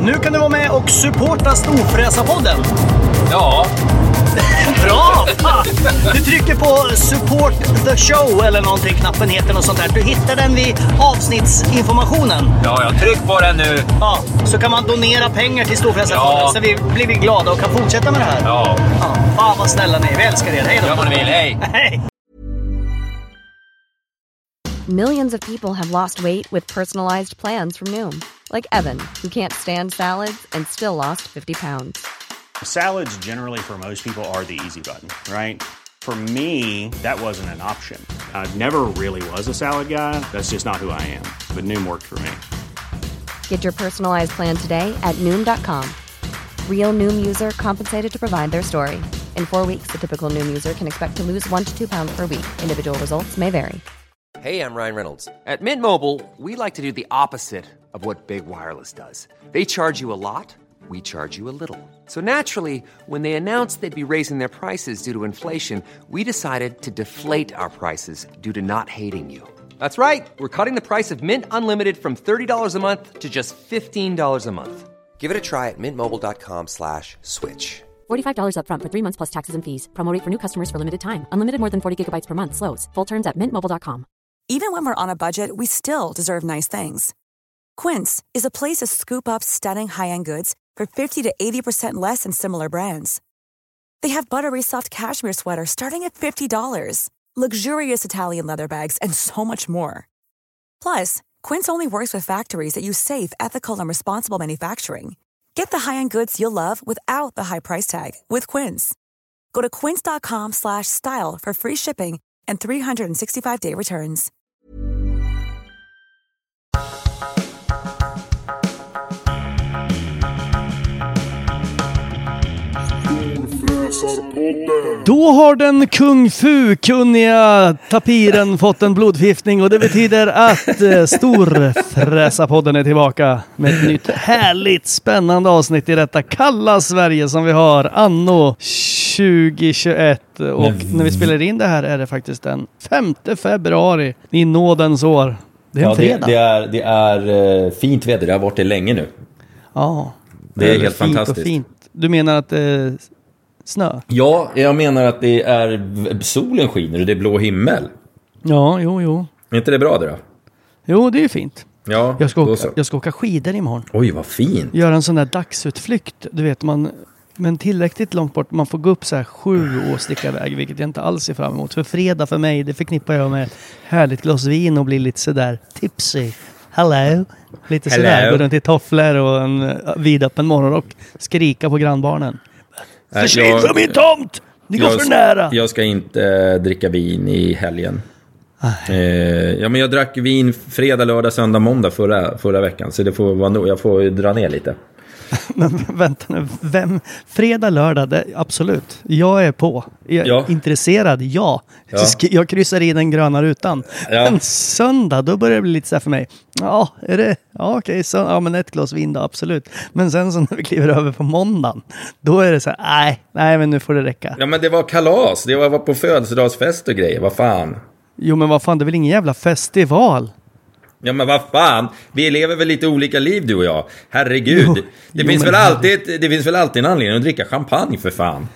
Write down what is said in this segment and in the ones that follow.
Nu kan du vara med och supporta Storfräsarpodden. Ja. Bra! Du trycker på support the show eller någonting, knappen heter något sånt där. Du hittar den vid avsnittsinformationen. Ja, jag tryck på den nu. Ja, så kan man donera pengar till Storfräsarpodden så vi blir glada och kan fortsätta med det här. Ja. Fan vad snälla ni är, vi älskar er. Hej då. Gör vad ni vill, hej. Hej. Millions of people have lost weight with personalized plans from Noom. Like Evan, who can't stand salads and still lost 50 pounds. Salads generally for most people are the easy button, right? For me, that wasn't an option. I never really was a salad guy. That's just not who I am. But Noom worked for me. Get your personalized plan today at Noom.com. Real Noom user compensated to provide their story. In 4 weeks, the typical Noom user can expect to lose 1 to 2 pounds per week. Individual results may vary. Hey, I'm Ryan Reynolds. At Mint Mobile, we like to do the opposite of what Big Wireless does. They charge you a lot, we charge you a little. So naturally, when they announced they'd be raising their prices due to inflation, we decided to deflate our prices due to not hating you. That's right. We're cutting the price of Mint Unlimited from $30 a month to just $15 a month. Give it a try at mintmobile.com/switch. $45 up front for 3 months plus taxes and fees. Promo rate for new customers for limited time. Unlimited more than 40 gigabytes per month. Slows full terms at mintmobile.com. Even when we're on a budget, we still deserve nice things. Quince is a place to scoop up stunning high-end goods for 50 to 80% less than similar brands. They have buttery soft cashmere sweaters starting at $50, luxurious Italian leather bags, and so much more. Plus, Quince only works with factories that use safe, ethical, and responsible manufacturing. Get the high-end goods you'll love without the high price tag with Quince. Go to quince.com/style for free shipping and 365-day returns. Då har den kung fu-kunniga tapiren fått en blodförgiftning och det betyder att Storfräsarpodden är tillbaka med ett nytt härligt spännande avsnitt i detta kalla Sverige som vi har anno 2021 och när vi spelar in det här är det faktiskt den 5 februari i nådens år. Det är en fredag. Det är fint väder, det har varit det länge nu. Ja. Det är helt fantastiskt. Fint. Du menar att snö? Ja, jag menar att det är solen skiner och det är blå himmel. Ja, jo. Är inte det bra det då? Jo, det är fint. Ja, jag ska åka skidor imorgon. Oj, vad fint. Göra en sån där dagsutflykt. Du vet, men tillräckligt långt bort. Man får gå upp så här 7 och sticka iväg, vilket jag inte alls är fram emot. För fredag för mig, det förknippar jag med härligt glas vin och bli lite sådär tipsy. Hello. Lite sådär, gå runt i tofflor och en vidöppen morgonrock. Skrika på grannbarnen. Försvinn från min tomt! Ni går för nära! Jag ska inte dricka vin i helgen. Men jag drack vin fredag, lördag, söndag, måndag förra veckan. Så det får vara nog. Jag får dra ner lite. Men vänta nu. Fredag, lördag, absolut. Jag är på. Jag är intresserad, ja. Jag kryssar i den gröna rutan. Ja. Men söndag, då börjar det bli lite så här för mig. Ja, är det? Ja, okej. Ja, men ett glas vin då, absolut. Men sen så när vi kliver över på måndagen, då är det så här, nej, men nu får det räcka. Ja, men det var kalas. Det var på födelsedagsfest och grejer. Vad fan? Jo, men vad fan, det är väl ingen jävla festival? Ja, men vad fan, vi lever väl lite olika liv du och jag. Herregud, det finns väl alltid en anledning att dricka champagne för fan.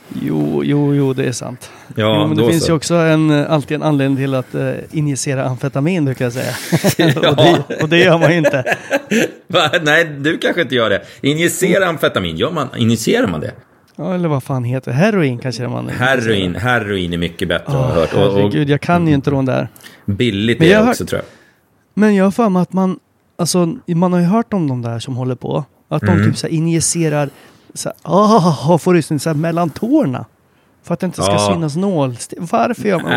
Jo, det är sant. Ja, men det finns ju också alltid en anledning till att injicera amfetamin, brukar jag säga. Ja. och det gör man ju inte. Nej, du kanske inte gör det. Injicera amfetamin, injicerar man det? Ja, eller vad fan heter heroin kanske man. Heroin är mycket bättre, har jag hört. Herregud, jag kan ju inte de där. Billigt är det också, tror jag. Men jag har för mig att man har ju hört om de där som håller på. Att de typ så här injicerar får rysning så här mellan tårna. För att det inte ska synas nålstil. Varför gör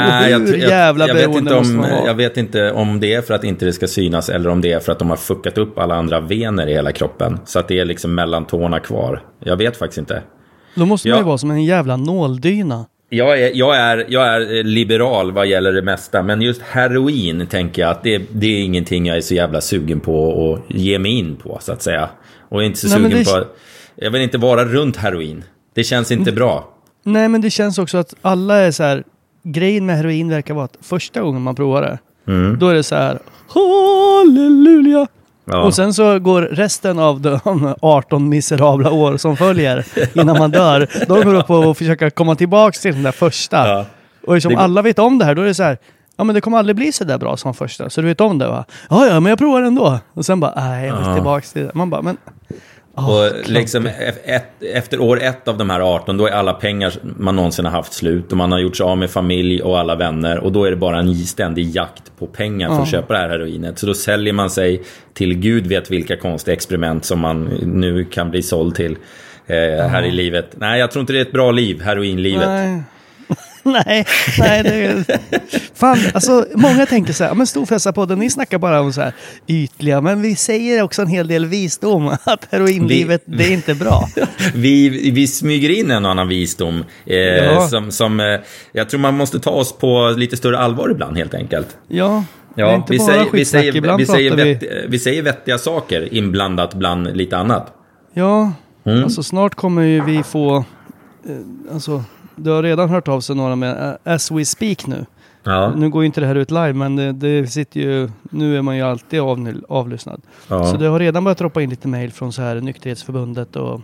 man? Jag vet inte om det är för att inte det ska synas eller om det är för att de har fuckat upp alla andra vener i hela kroppen. Så att det är liksom mellan tårna kvar. Jag vet faktiskt inte. Då måste man ju vara som en jävla nåldyna. Jag är liberal vad gäller det mesta. Men just heroin tänker jag att det är ingenting jag är så jävla sugen på att ge mig in på, så att säga. Och inte så sugen på... Jag vill inte vara runt heroin. Det känns inte bra. Nej, men det känns också att alla är så här... Grejen med heroin verkar vara att första gången man provar det, då är det så här... Halleluja! Ja. Och sen så går resten av de 18 miserabla år som följer innan man dör. De går upp och försöker komma tillbaka till den där första. Ja. Och liksom alla vet om det här, då är det så här, ja men det kommer aldrig bli så där bra som första. Så du vet om det, va? Ja, men jag provar ändå. Och sen bara, nej, jag vill tillbaka till det. Man bara, men... Och liksom efter år 1 av de här 18, då är alla pengar man någonsin har haft slut och man har gjort sig av med familj och alla vänner, och då är det bara en ständig jakt på pengar för att köpa det här heroinet. Så då säljer man sig till Gud vet vilka konstiga experiment som man nu kan bli såld till här i livet. Nej, jag tror inte det är ett bra liv, heroinlivet. Nej, det är... Fan, alltså många tänker så här, men Storfräsarpodden, ni snackar bara om så här ytliga, men vi säger också en hel del visdom att heroinlivet, det är inte bra. Vi smyger in en annan visdom som jag tror man måste ta oss på lite större allvar ibland, helt enkelt. Ja, inte bara skitsnack. Ibland vi säger vettiga saker inblandat bland lite annat. Ja, alltså snart kommer ju vi få alltså du har redan hört av sig några med As We Speak nu. Ja. Nu går ju inte det här ut live, men det sitter ju, nu är man ju alltid avlyssnad. Ja. Så det har redan börjat droppa in lite mejl från så här Nykterhetsförbundet och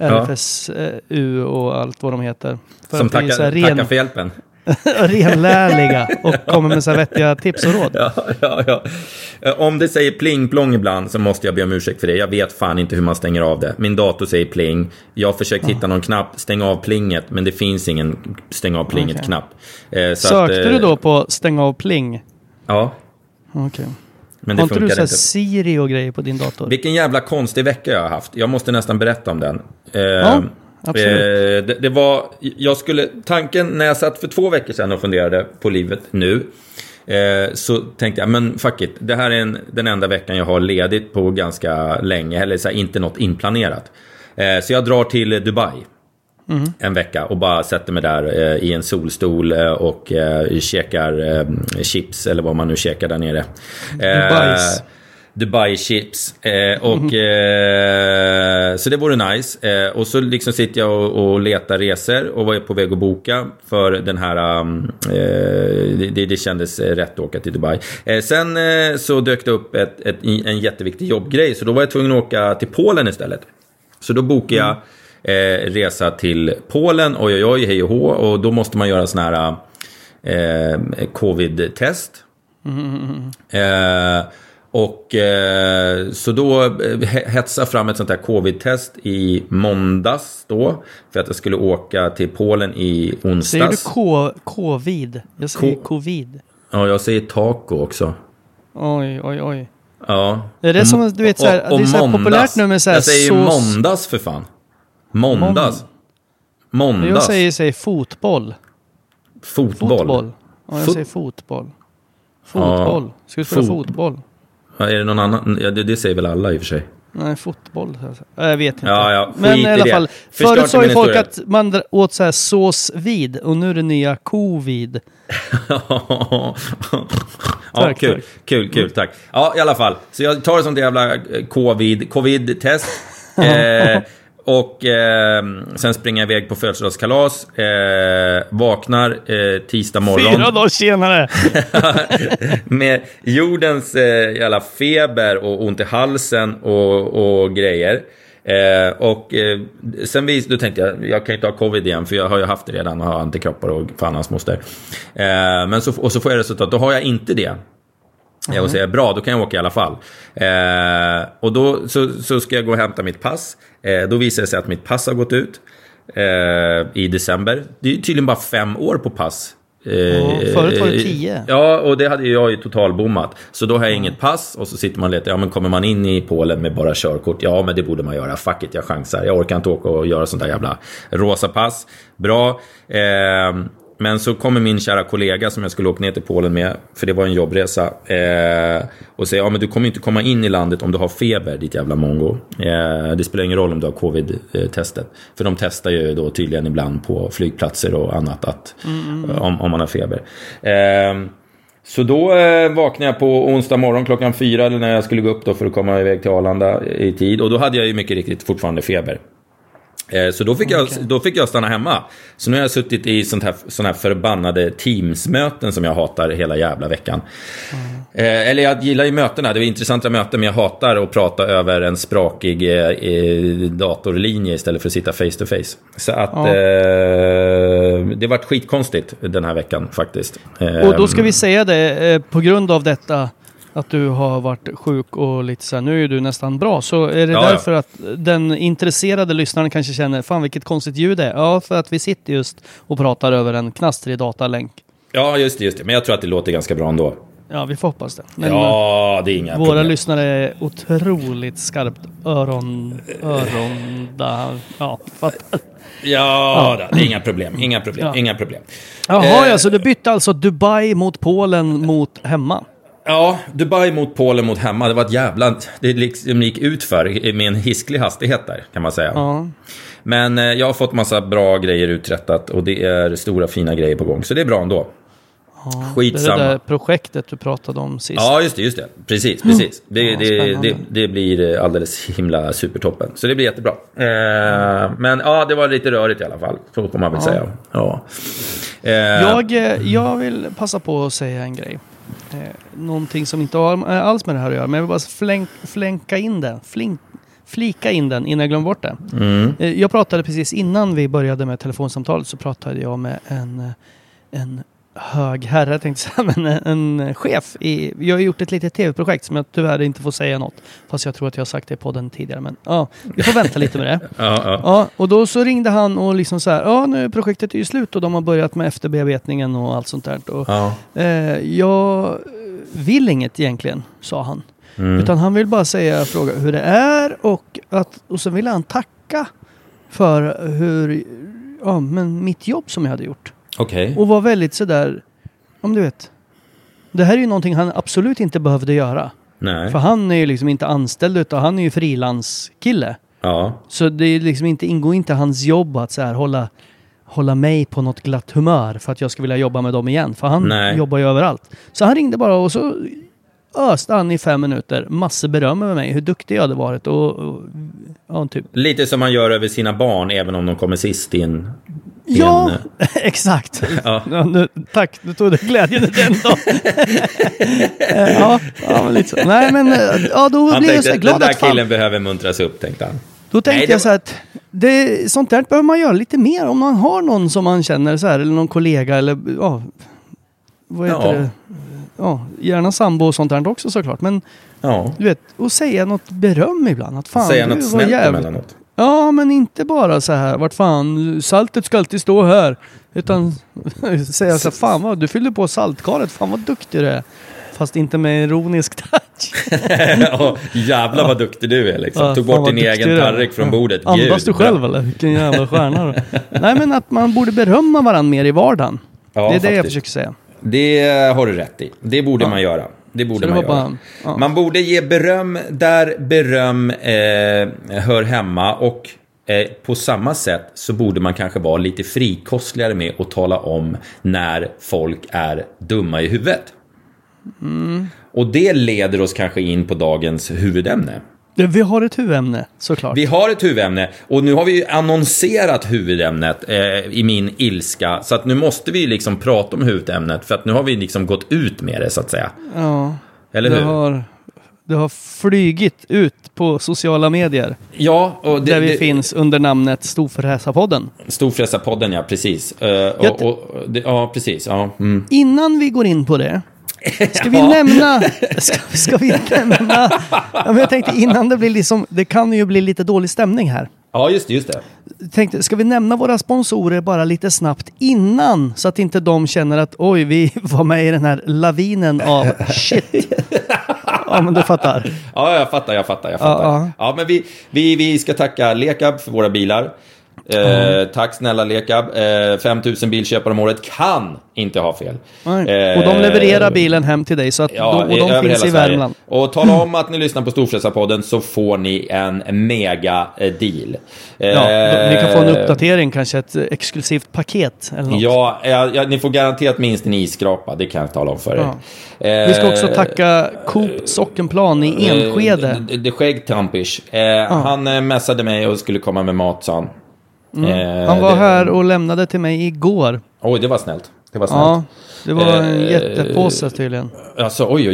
RFSU och allt vad de heter. Som tackar för hjälpen. Renlärliga och kommer med så här vettiga tips och råd. Ja. Om det säger pling-plong ibland så måste jag be om ursäkt för det. Jag vet fan inte hur man stänger av det. Min dator säger pling. Jag har försökt hitta någon knapp, stäng av plinget, men det finns ingen stäng av plinget-knapp. Sökte du då på stäng av pling? Ja. Okej. Men det har inte du så här inte. Siri och grejer på din dator? Vilken jävla konstig vecka jag har haft. Jag måste nästan berätta om den. Absolut. Det var, tanken när jag satt för 2 veckor sedan och funderade på livet nu, så tänkte jag, men fuck it, det här är den enda veckan jag har ledigt på ganska länge, eller så här, inte något inplanerat. Så jag drar till Dubai en vecka och bara sätter mig där i en solstol och käkar chips, eller vad man nu käkar där nere. Dubai chips så det vore nice, och så liksom sitter jag och letar resor och var på väg att boka för den här det kändes rätt att åka till Dubai. Sen så dök det upp en jätteviktig jobbgrej, så då var jag tvungen att åka till Polen istället. Så då bokade jag resa till Polen, oj, hej och hå, och då måste man göra sån här covid-test. Och så då hetsade fram ett sånt här covid-test i måndags då, för att jag skulle åka till Polen i onsdags. Säger du covid? Jag säger covid. Ja, jag säger taco också. Oj. Ja. Är det som, du vet, så här, det är så här populärt nu med så här, jag säger måndags för fan. Måndags. Jag säger fotboll. Fotboll. Ja, jag säger fotboll. Fotboll. Ska vi spela fotboll? Ja, är det någon annan? Ja, det säger väl alla i och för sig. Nej, fotboll. Jag vet inte. Ja, men i alla fall, förut sa ju folk att man åt så här sås vid, och nu är det nya covid. Ja, kul, tack. Ja, i alla fall. Så jag tar ett sånt jävla covid-test. Och sen springer jag iväg på födelsedagskalas, vaknar tisdag morgon 4 dagar senare med jordens jävla feber och ont i halsen och grejer. Sen då tänkte jag kan inte ha covid igen, för jag har ju haft det redan och har antikroppar och fan hans moster. Men så får jag resultat, då har jag inte det. Jag säger bra, då kan jag åka i alla fall. Och då så ska jag gå och hämta mitt pass. Då visar det sig att mitt pass har gått ut i december. Det är tydligen bara 5 år på pass. Förut var det 10. Ja, och det hade jag ju totalbommat. Så då har jag inget pass, och så sitter man och letar. Ja, men kommer man in i Polen med bara körkort? Ja, men det borde man göra. Fuck it, jag chansar. Jag orkar inte åka och göra sånt där jävla rosa pass. Bra. Men så kommer min kära kollega som jag skulle åka ner till Polen med, för det var en jobbresa, och säger, ja men du kommer inte komma in i landet om du har feber, ditt jävla mongo. Det spelar ingen roll om du har covid-testet. För de testar ju då tydligen ibland på flygplatser och annat att, om man har feber. Så då vaknade jag på onsdag morgon klockan 4, eller när jag skulle gå upp då för att komma iväg till Arlanda i tid. Och då hade jag ju mycket riktigt fortfarande feber. Så då fick jag stanna hemma. Så nu har jag suttit i sån här förbannade Teams-möten som jag hatar hela jävla veckan. Eller jag gillar ju mötena, det är intressanta möten, men jag hatar att prata över en sprakig datorlinje istället för att sitta face to face. Så att det varit skitkonstigt den här veckan faktiskt. Och då ska vi säga det, på grund av detta att du har varit sjuk och lite så här, nu är du nästan bra, så är det därför att den intresserade lyssnaren kanske känner, fan vilket konstigt ljud det är. Ja, för att vi sitter just och pratar över en knastrig datalänk. Ja, just det. Men jag tror att det låter ganska bra ändå. Ja, vi får hoppas det. Men det är inga våra problem. Lyssnare är otroligt skarpt öronda. Ja, fattar. Ja, det är inga problem. Jaha, så du bytte alltså Dubai mot Polen mot hemma? Ja, Dubai mot Polen mot hemma. Det var ett jävla... Det liksom gick ut för med en hisklig hastighet där, kan man säga. Ja. Men jag har fått massa bra grejer uträttat och det är stora fina grejer på gång. Så det är bra ändå. Ja, skitsamma. Det där projektet du pratade om sist. Ja, just det. Precis. Det blir alldeles himla supertoppen. Så det blir jättebra. Men ja, det var lite rörigt i alla fall. Så får man väl säga. Ja. Jag vill passa på att säga en grej. Någonting som inte har alls med det här att göra. Men jag vill bara flika in den innan jag glömmer bort det. Jag pratade precis innan vi började med telefonsamtalet, så pratade jag med en hög herre, tänkte jag säga, men en chef. Jag har gjort ett litet tv-projekt som jag tyvärr inte får säga något. Fast jag tror att jag har sagt det på den tidigare. Men ja, vi får vänta lite med det. Ja, och då så ringde han och liksom så här, nu är projektet ju slut och de har börjat med efterbearbetningen och allt sånt där. Och, jag vill inget egentligen, sa han. Utan han vill bara fråga hur det är och så vill han tacka för men mitt jobb som jag hade gjort. Okay. Och var väldigt sådär, om du vet, det här är ju någonting han absolut inte behövde göra. Nej. För han är ju liksom inte anställd, utan han är ju frilanskille. Ja. Så det är liksom ingår inte hans jobb att så här hålla mig på något glatt humör för att jag ska vilja jobba med dem igen. För han jobbar ju överallt. Så han ringde bara och så öste han i 5 minuter massor beröm över mig, hur duktig jag hade varit och typ. Lite som man gör över sina barn även om de kommer sist in. Ja, exakt. Ja. Tack, du tog det glädjen den då. Men lite så. Nej, men då han blir jag så glad. Den där killen behöver muntras upp, tänkte han. Då tänkte jag så att sånt där behöver man göra lite mer om man har någon som man känner så här, eller någon kollega eller vad heter det? Ja, gärna sambo och sånt där också såklart, men du vet, och säga något beröm ibland, att fan, säga något snällt emellanåt. Ja, men inte bara så här, vart fan, saltet ska alltid stå här, utan säga så här, fan vad, du fyllde på saltkaret, fan vad duktig du är. Fast inte med ironisk touch. Jävlar vad duktig du är liksom. Tog bort din egen tallrik från bordet. Andas du själv eller? Vilken jävla stjärna. Nej, men att man borde berömma varandra mer i vardagen. Det är det jag försöker säga. Det har du rätt i. Det borde man göra. Det borde man göra. Man borde ge beröm där beröm hör hemma. Och på samma sätt så borde man kanske vara lite frikostligare med att tala om när folk är dumma i huvudet. Och det leder oss kanske in på dagens huvudämne. Vi har ett huvudämne, såklart. Vi har ett huvudämne. Och nu har vi ju annonserat huvudämnet i min ilska. Så att nu måste vi liksom prata om huvudämnet. För att nu har vi liksom gått ut med det, så att säga. Ja. Eller hur? Det har flygit ut på sociala medier. Ja. Och där vi finns under namnet Storfräsarpodden. Storfräsarpodden, ja, precis. Precis. Ja. Innan vi går in på det. Ska vi nämna men jag tänkte innan det blir liksom, det kan ju bli lite dålig stämning här. Ja, just det. Tänkte, ska vi nämna våra sponsorer bara lite snabbt innan, så att inte de känner att oj, vi var med i den här lavinen av shit. Ja, men du fattar. Ja, jag fattar. Ja, men vi ska tacka Lekab för våra bilar. Tack snälla Lekab. 5000 bilköpare om året kan inte ha fel. Och de levererar bilen hem till dig, så att de finns i Värmland. Och tala om att ni lyssnar på Storfräsarpodden, så får ni en mega deal. Ni kan få en uppdatering, kanske ett exklusivt paket eller något. Ja, ni får garanterat minst en isskrapa. Det kan jag tala om för er. Vi ska också tacka Coop Sockenplan i Enskede. Det skägg Tampish. Han mässade mig och skulle komma med mat, sa han. Han var här och lämnade till mig igår. Oj, det var snällt. Ja, det var en jättepåse tydligen. Alltså, oj.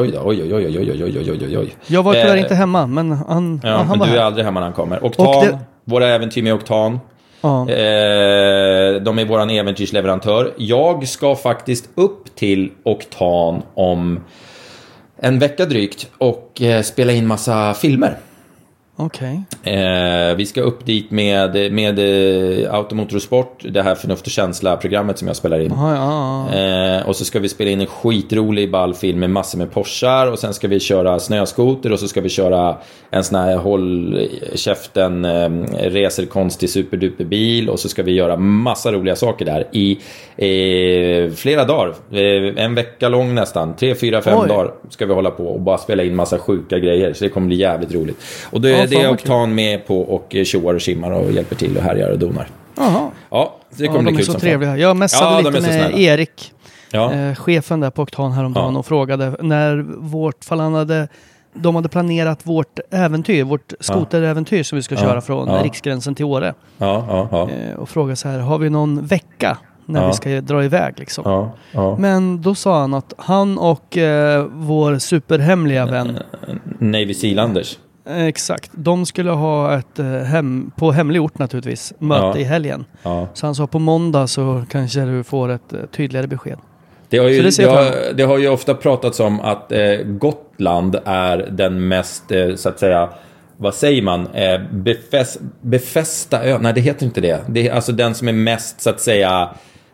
Jag var tyvärr inte hemma, men han men var du här. är aldrig hemma när han kommer. Oktan, våra äventyr med Oktan. Ja. De är våran äventyrsleverantör. Jag ska faktiskt upp till Oktan om en vecka drygt och spela in massa filmer. Okej. Vi ska upp dit med Automotorsport, det här Förnuft och känsla-programmet som jag spelar in. Och så ska vi spela in en skitrolig ballfilm med massor med Porschar. Och sen ska vi köra snöskoter och så ska vi köra en sån här håll käften racerkonstig superduperbil. Och så ska vi göra massa roliga saker där i flera dagar. En vecka lång nästan. 3, 4, 5 dagar ska vi hålla på och bara spela in massa sjuka grejer. Så det kommer bli jävligt roligt. Och det är Oktan med på och tjoar och simmar och hjälper till och härjar och donar. Jaha. Ja, det kommer bli kul så som trevliga. fan. Jag mässade lite med Erik, Ja. chefen där på Oktan häromdagen och frågade när de hade planerat vårt äventyr, vårt skoteräventyr som vi ska köra från Riksgränsen till Åre. Och frågade så här, har vi någon vecka när vi ska dra iväg liksom? Men då sa han att han och vår superhemliga vän Navy Sealanders. Exakt. De skulle ha ett på hemlig ort naturligtvis möte i helgen. Så han sa på måndag så kanske du får ett tydligare besked. Det har ju ofta pratats om att Gotland är den mest så att säga, vad säger man, befästa ö. Nej, det heter inte det. Det är alltså den som är mest så att säga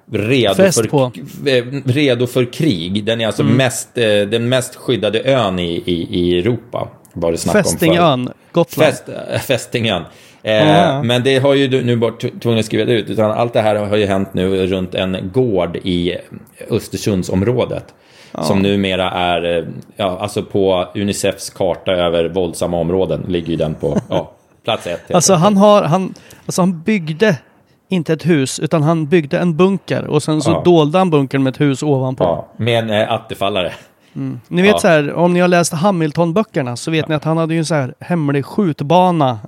redo för krig. Den är alltså den mest skyddade ön i Europa. Fästingön, Gotland. Fästingön. Men det har ju nu bara tvungen att skriva ut. Utan allt det här har ju hänt nu runt en gård i Östersundsområdet. Som numera är alltså på Unicefs karta över våldsamma områden. Ligger ju den på plats 1. Alltså han byggde inte ett hus, utan han byggde en bunker. Och sen så dolde han bunkern med ett hus ovanpå. Med en attefallare. Ni vet så här, om ni har läst Hamilton-böckerna så vet ni att han hade ju en så här hemlig skjutbana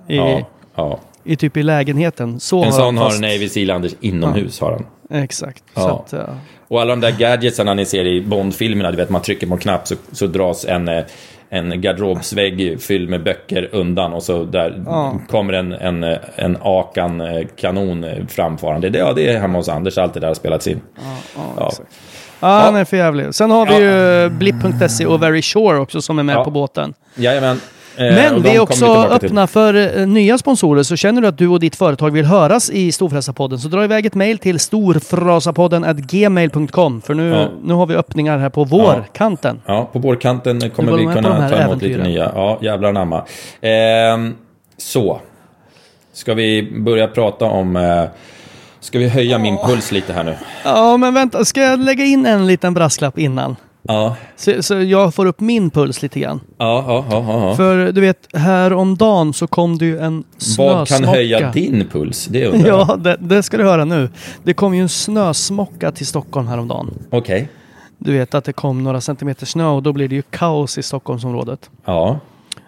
i typ i lägenheten. En sån har Navy Sealanders inomhus har han. Exakt. Så att, och alla de där gadgetsarna ni ser i Bond-filmerna, du vet man trycker på en knapp så dras en garderobsvägg fylld med böcker undan och så där kommer en Akan kanon framfarande. Det är hemma hos Anders, allt det där har spelats in. Exakt. Han är för jävlig. Sen har vi ju Blip.se och Very Sure också som är med på båten. Jajamän. Men vi är också öppna för nya sponsorer. Så känner du att du och ditt företag vill höras i Storfräsarpodden så dra iväg ett mejl till storfrasapodden@gmail.com. För nu har vi öppningar här på vårkanten. Ja, på vårkanten kommer vi kunna ta emot lite nya. Ja, jävlar namma. Så. Ska vi börja prata om... Ska vi höja min puls lite här nu? Ja, men vänta. Ska jag lägga in en liten brasklapp innan? Ja. Så jag får upp min puls lite grann. Ja. För du vet, här om dagen så kom det ju en snösmocka. Vad kan höja din puls? Det undrar jag. Ja, det ska du höra nu. Det kom ju en snösmocka till Stockholm här om dagen. Okej. Du vet att det kom några centimeter snö och då blir det ju kaos i Stockholmsområdet. Ja.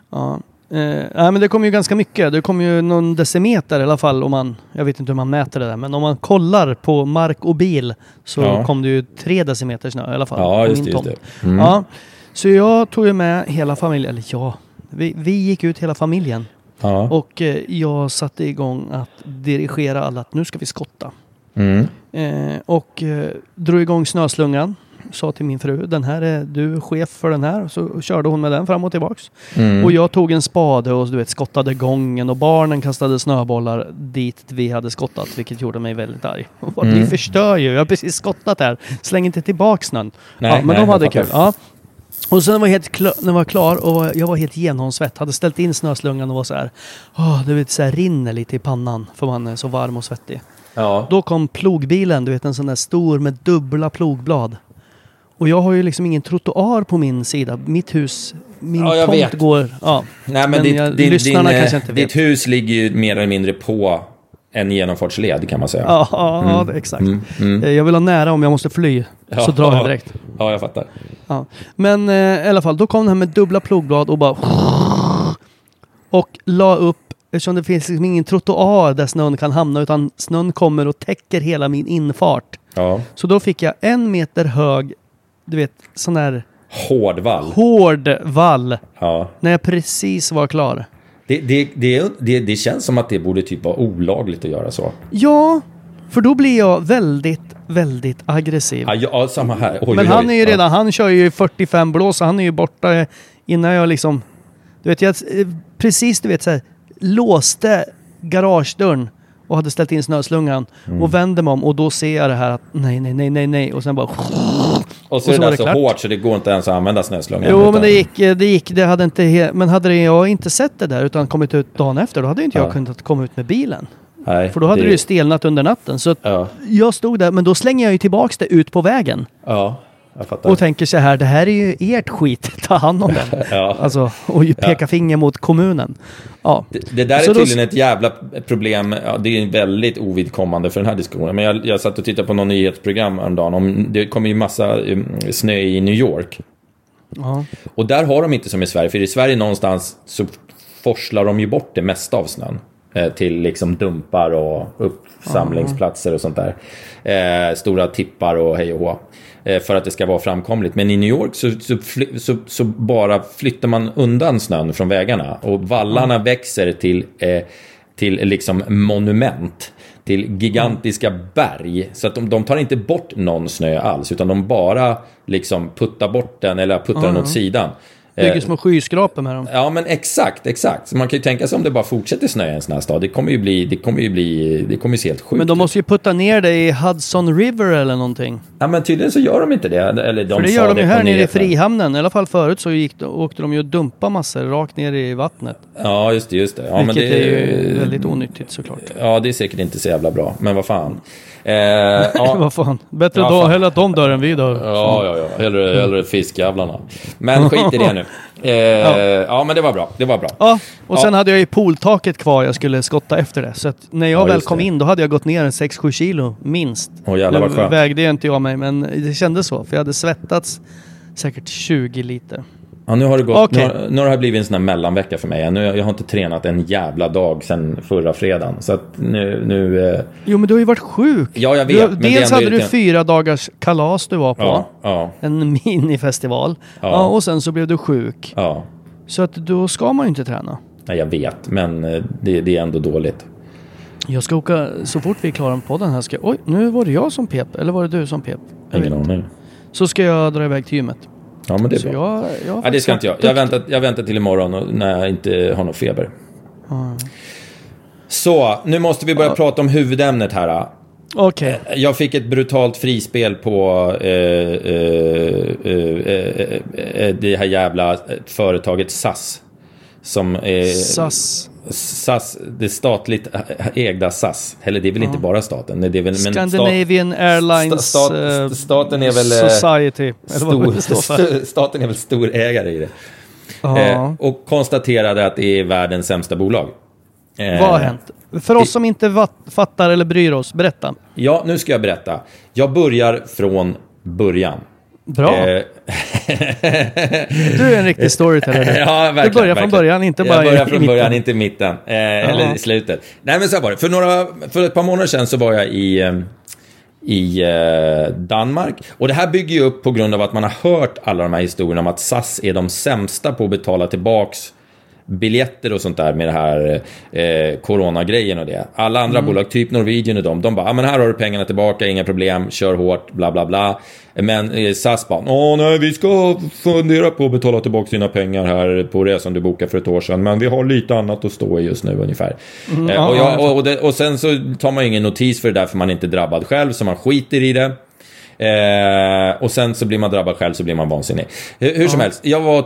Men det kom ju ganska mycket. Det kom ju någon decimeter i alla fall jag vet inte hur man mäter det där, men om man kollar på mark och bil så kom det ju 3 decimeter snö i alla fall. Ja, just det. Ja, så jag tog ju med hela familjen, vi gick ut hela familjen och jag satte igång att dirigera alla att nu ska vi skotta. Och drog igång snöslungan. Sa till min fru, den här är du chef för den här. Så körde hon med den fram och tillbaks. Och jag tog en spade och skottade gången. Och barnen kastade snöbollar dit vi hade skottat. Vilket gjorde mig väldigt arg. Vi förstör ju, jag har precis skottat här. Släng inte tillbaka snön. Men de hade kul. Ja. Och sen var den var klar och jag var helt genomsvett. Hade ställt in snöslungan och var så här. Det vet, så här rinner lite i pannan. För man är så varm och svettig. Då kom plogbilen, du vet en sån där stor med dubbla plogblad. Och jag har ju liksom ingen trottoar på min sida. Mitt hus, min tomt går... Ja. Nej, men ditt hus ligger ju mer eller mindre på en genomfartsled kan man säga. Ja, exakt. Jag vill ha nära om jag måste fly. Så drar jag direkt. Ja, jag fattar. Ja. Men i alla fall, då kom den här med dubbla plogblad och bara... Och la upp eftersom det finns liksom ingen trottoar där snön kan hamna, utan snön kommer och täcker hela min infart. Ja. Så då fick jag 1 meter hög, du vet, sån här hård vall. Ja. När jag precis var klar. Det känns som att det borde typ vara olagligt att göra så. Ja, för då blir jag väldigt, väldigt aggressiv. Ja, samma här. Oj, men han är ju redan, han kör ju 45 blås, han är ju borta innan jag liksom, du vet, jag precis, du vet, så här, låste garagedörren och hade ställt in snöslungan och vände mig om, och då ser jag det här att nej, och sen bara och så är det där så hårt så det går inte ens att använda snöslungan. Jo, utan... men det gick, det hade inte men hade jag inte sett det där utan kommit ut dagen efter, då hade inte jag kunnat komma ut med bilen. Nej, för då hade det ju stelnat under natten, så jag stod där, men då slänger jag ju tillbaks det ut på vägen. Ja. Och tänker så här, det här är ju ert skit, ta hand om den. Alltså, och peka finger mot kommunen. Ja. Det där är tydligen ett jävla problem. Ja, det är väldigt ovidkommande för den här diskussionen. Men jag satt och tittade på någon nyhetsprogram häromdagen. Det kommer ju massa snö i New York. Ja. Och där har de inte som i Sverige. För i Sverige någonstans så forslar de ju bort det mesta av snön. Till liksom dumpar och uppsamlingsplatser och sånt där. Stora tippar och hej och hå. För att det ska vara framkomligt. Men i New York så bara flyttar man undan snön från vägarna. Och vallarna växer till liksom monument. Till gigantiska berg. Så att de tar inte bort någon snö alls. Utan de bara liksom puttar bort den eller puttar den åt sidan. Bygger små skyskrapor med dem. Ja, men exakt. Så man kan ju tänka sig om det bara fortsätter snö i en sån här stad. Det kommer ju se helt sjukt. Men de måste ju putta ner det i Hudson River eller någonting. Ja, men tydligen så gör de inte det. Eller för det gör de ju här nere i Frihamnen. I alla fall förut så åkte de ju och dumpa massor rakt ner i vattnet. Ja, just det. Ja, vilket men det är ju väldigt onyttigt såklart. Ja, det är säkert inte så jävla bra. Men vad fan. Vad fan. Bättre då hellre att de dör än vi dör. Ja. Hellre fiskjävlarna. Men skit i det nu. Ja, men det var bra. Ja, och sen hade jag ju pooltaket kvar. Jag skulle skotta efter det. Så att när jag väl kom in, då hade jag gått ner 6-7 kilo minst. Jävlar vad skönt. Vägde inte jag mig, men det kändes så. För jag hade svettats säkert 20 liter. Ja, nu har det gått. Nu har det här blivit en sån här mellanvecka för mig. Jag har inte tränat en jävla dag sedan förra fredagen. Så att nu Jo, men du har ju varit sjuk. Ja, jag vet. Dels hade du 4 dagars kalas du var på. Ja. En minifestival. Ja, och sen så blev du sjuk. Ja. Så att då ska man ju inte träna. Nej, jag vet. Men det är ändå dåligt. Jag ska åka, så fort vi är klara på den här oj, nu var det jag som pep. Eller var det du som pep? Ingen aning. Så ska jag dra iväg till gymmet. Ja, men det är bra. Det ska inte jag. Jag väntar till imorgon när jag inte har någon feber. Så, nu måste vi börja prata om huvudämnet här. Okej. Jag fick ett brutalt frispel på det här jävla företaget SAS. Som SAS, det statligt ägda SAS. Eller det är väl inte bara staten. Det är väl, Scandinavian Airlines staten är väl Society. Staten är väl storägare i det. Och konstaterade att det är världens sämsta bolag. Vad har hänt? För oss som inte fattar eller bryr oss, berätta. Ja, nu ska jag berätta. Jag börjar från början. Bra. Du är en riktig storyteller. Ja, verkligen. Du börjar från början, inte bara jag börjar från början, inte i mitten. Eller i slutet. Nej, men så var det. För ett par månader sedan så var jag i Danmark. Och det här bygger ju upp på grund av att man har hört alla de här historierna om att SAS är de sämsta på att betala tillbaks biljetter och sånt där med det här coronagrejen och det. Alla andra bolag, typ Norwegian och de bara, men här har du pengarna tillbaka, inga problem, kör hårt, bla bla bla. Men SAS bara, nej, vi ska fundera på att betala tillbaka dina pengar här på resan du bokade för ett år sedan, men vi har lite annat att stå i just nu ungefär. Och sen så tar man ju ingen notis för det där, för man är inte drabbad själv, så man skiter i det. Och sen så blir man drabbad själv, så blir man vansinnig. Hur som helst, jag var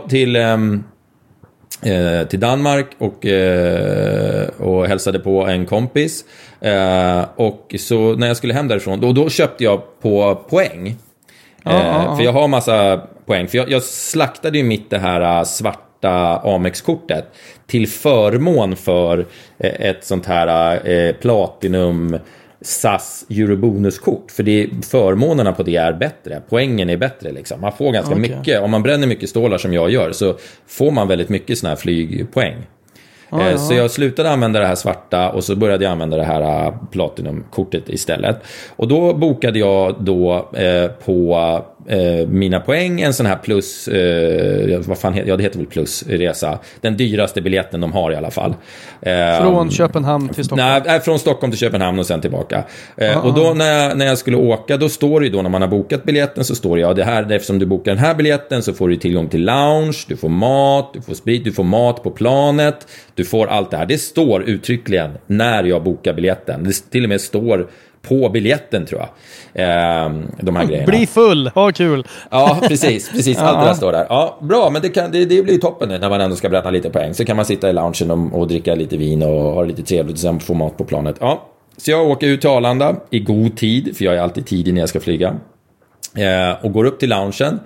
till Danmark och hälsade på en kompis, och så när jag skulle hem därifrån då köpte jag på poäng, för jag har massa poäng, för jag slaktade ju mitt det här svarta Amex-kortet till förmån för ett sånt här Platinum SAS Eurobonuskort, för förmånerna på det är bättre, poängen är bättre liksom. Man får ganska mycket, om man bränner mycket stålar som jag gör, så får man väldigt mycket såna här flygpoäng. Så jag slutade använda det här svarta och så började jag använda det här Platinum-kortet istället. Och då bokade jag då på mina poäng en sån här plus, vad fan heter, det heter väl plusresa. Den dyraste biljetten de har i alla fall. Från Köpenhamn till Stockholm? Nej, från Stockholm till Köpenhamn och sen tillbaka. Och då när jag skulle åka, då står det ju då när man har bokat biljetten så står det det här, eftersom du bokar den här biljetten så får du tillgång till lounge, du får mat, du får sprit, du får mat på planet, du får allt det här. Det står uttryckligen när jag bokar biljetten. Det till och med står på biljetten tror jag. De här grejerna. Bli full, kul. Ja, precis. Allt det där står där. Ja, bra, men det blir toppen när man ändå ska berätta lite poäng. Så kan man sitta i loungen och dricka lite vin och ha lite trevligt och sen få mat på planet. Ja, så jag åker ut till Arlanda i god tid, för jag är alltid tidig när jag ska flyga. Och går upp till loungen.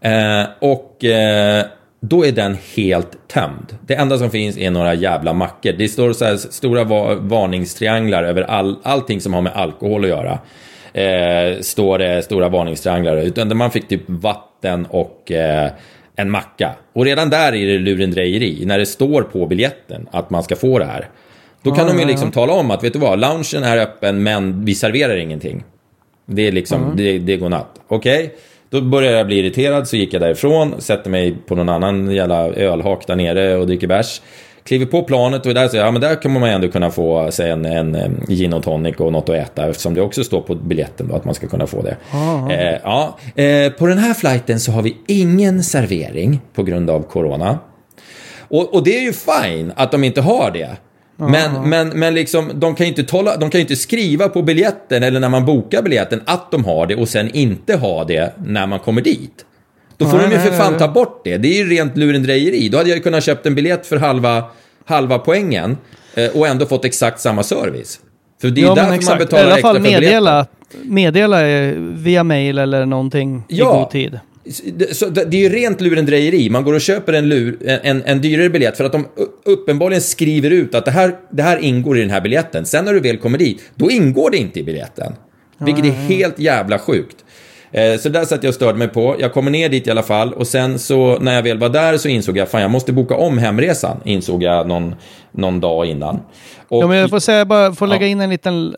Då är den helt tömd. Det enda som finns är några jävla mackor. Det står så här stora varningstrianglar över allting som har med alkohol att göra. Står det stora varningstrianglar. Utan man fick typ vatten och en macka. Och redan där är det lurendrejeri. När det står på biljetten att man ska få det här. Då kan de ju liksom tala om att, vet du vad, loungen är öppen men vi serverar ingenting. Det är liksom, det går natt. Okej? Då började jag bli irriterad, så gick jag därifrån, sätter mig på någon annan jävla ölhak där nere och dricker bärs. Kliver på planet och där säger jag, men där kan man ändå kunna få sig en gin och tonic och något att äta, eftersom det också står på biljetten då, att man ska kunna få det. På den här flighten så har vi ingen servering på grund av corona. Och det är ju fine att de inte har det. Men liksom, de kan ju inte skriva på biljetten eller när man bokar biljetten att de har det och sen inte ha det när man kommer dit. Då får de ju för fan ta bort det. Det är ju rent lurendrejeri. Då hade jag ju kunnat köpt en biljett för halva poängen och ändå fått exakt samma service. För det är ju därför man betalar i alla fall extra för biljetten. Meddela via mail eller någonting i god tid. Så det är ju rent lurendrejeri. Man går och köper en dyrare biljett för att de uppenbarligen skriver ut att det här ingår i den här biljetten. Sen när du väl kommer dit, då ingår det inte i biljetten. Vilket är helt jävla sjukt. Så där satt jag och störde mig på. Jag kommer ner dit i alla fall. Och sen så när jag väl var där så insåg jag, fan jag måste boka om hemresan. Insåg jag någon dag innan. Och men jag får säga, bara får lägga in en liten...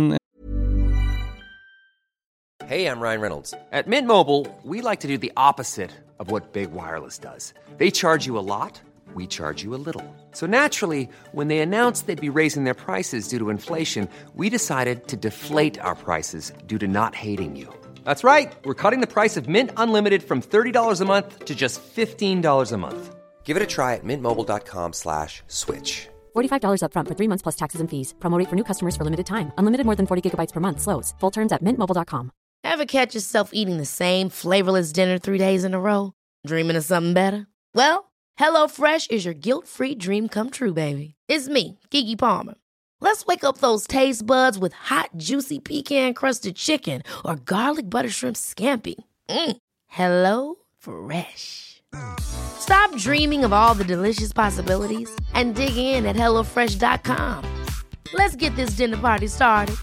Hey, I'm Ryan Reynolds. At Mint Mobile, we like to do the opposite of what Big Wireless does. They charge you a lot, we charge you a little. So naturally, when they announced they'd be raising their prices due to inflation, we decided to deflate our prices due to not hating you. That's right. We're cutting the price of Mint Unlimited from $30 a month to just $15 a month. Give it a try at mintmobile.com/switch. $45 up front for 3 months plus taxes and fees. Promo rate for new customers for limited time. Unlimited more than 40 gigabytes per month. Slows full terms at mintmobile.com. Ever catch yourself eating the same flavorless dinner 3 days in a row? Dreaming of something better? Well, HelloFresh is your guilt-free dream come true, baby. It's me, Keke Palmer. Let's wake up those taste buds with hot, juicy pecan-crusted chicken or garlic butter shrimp scampi. Hello Fresh. Stop dreaming of all the delicious possibilities and dig in at HelloFresh.com. Let's get this dinner party started.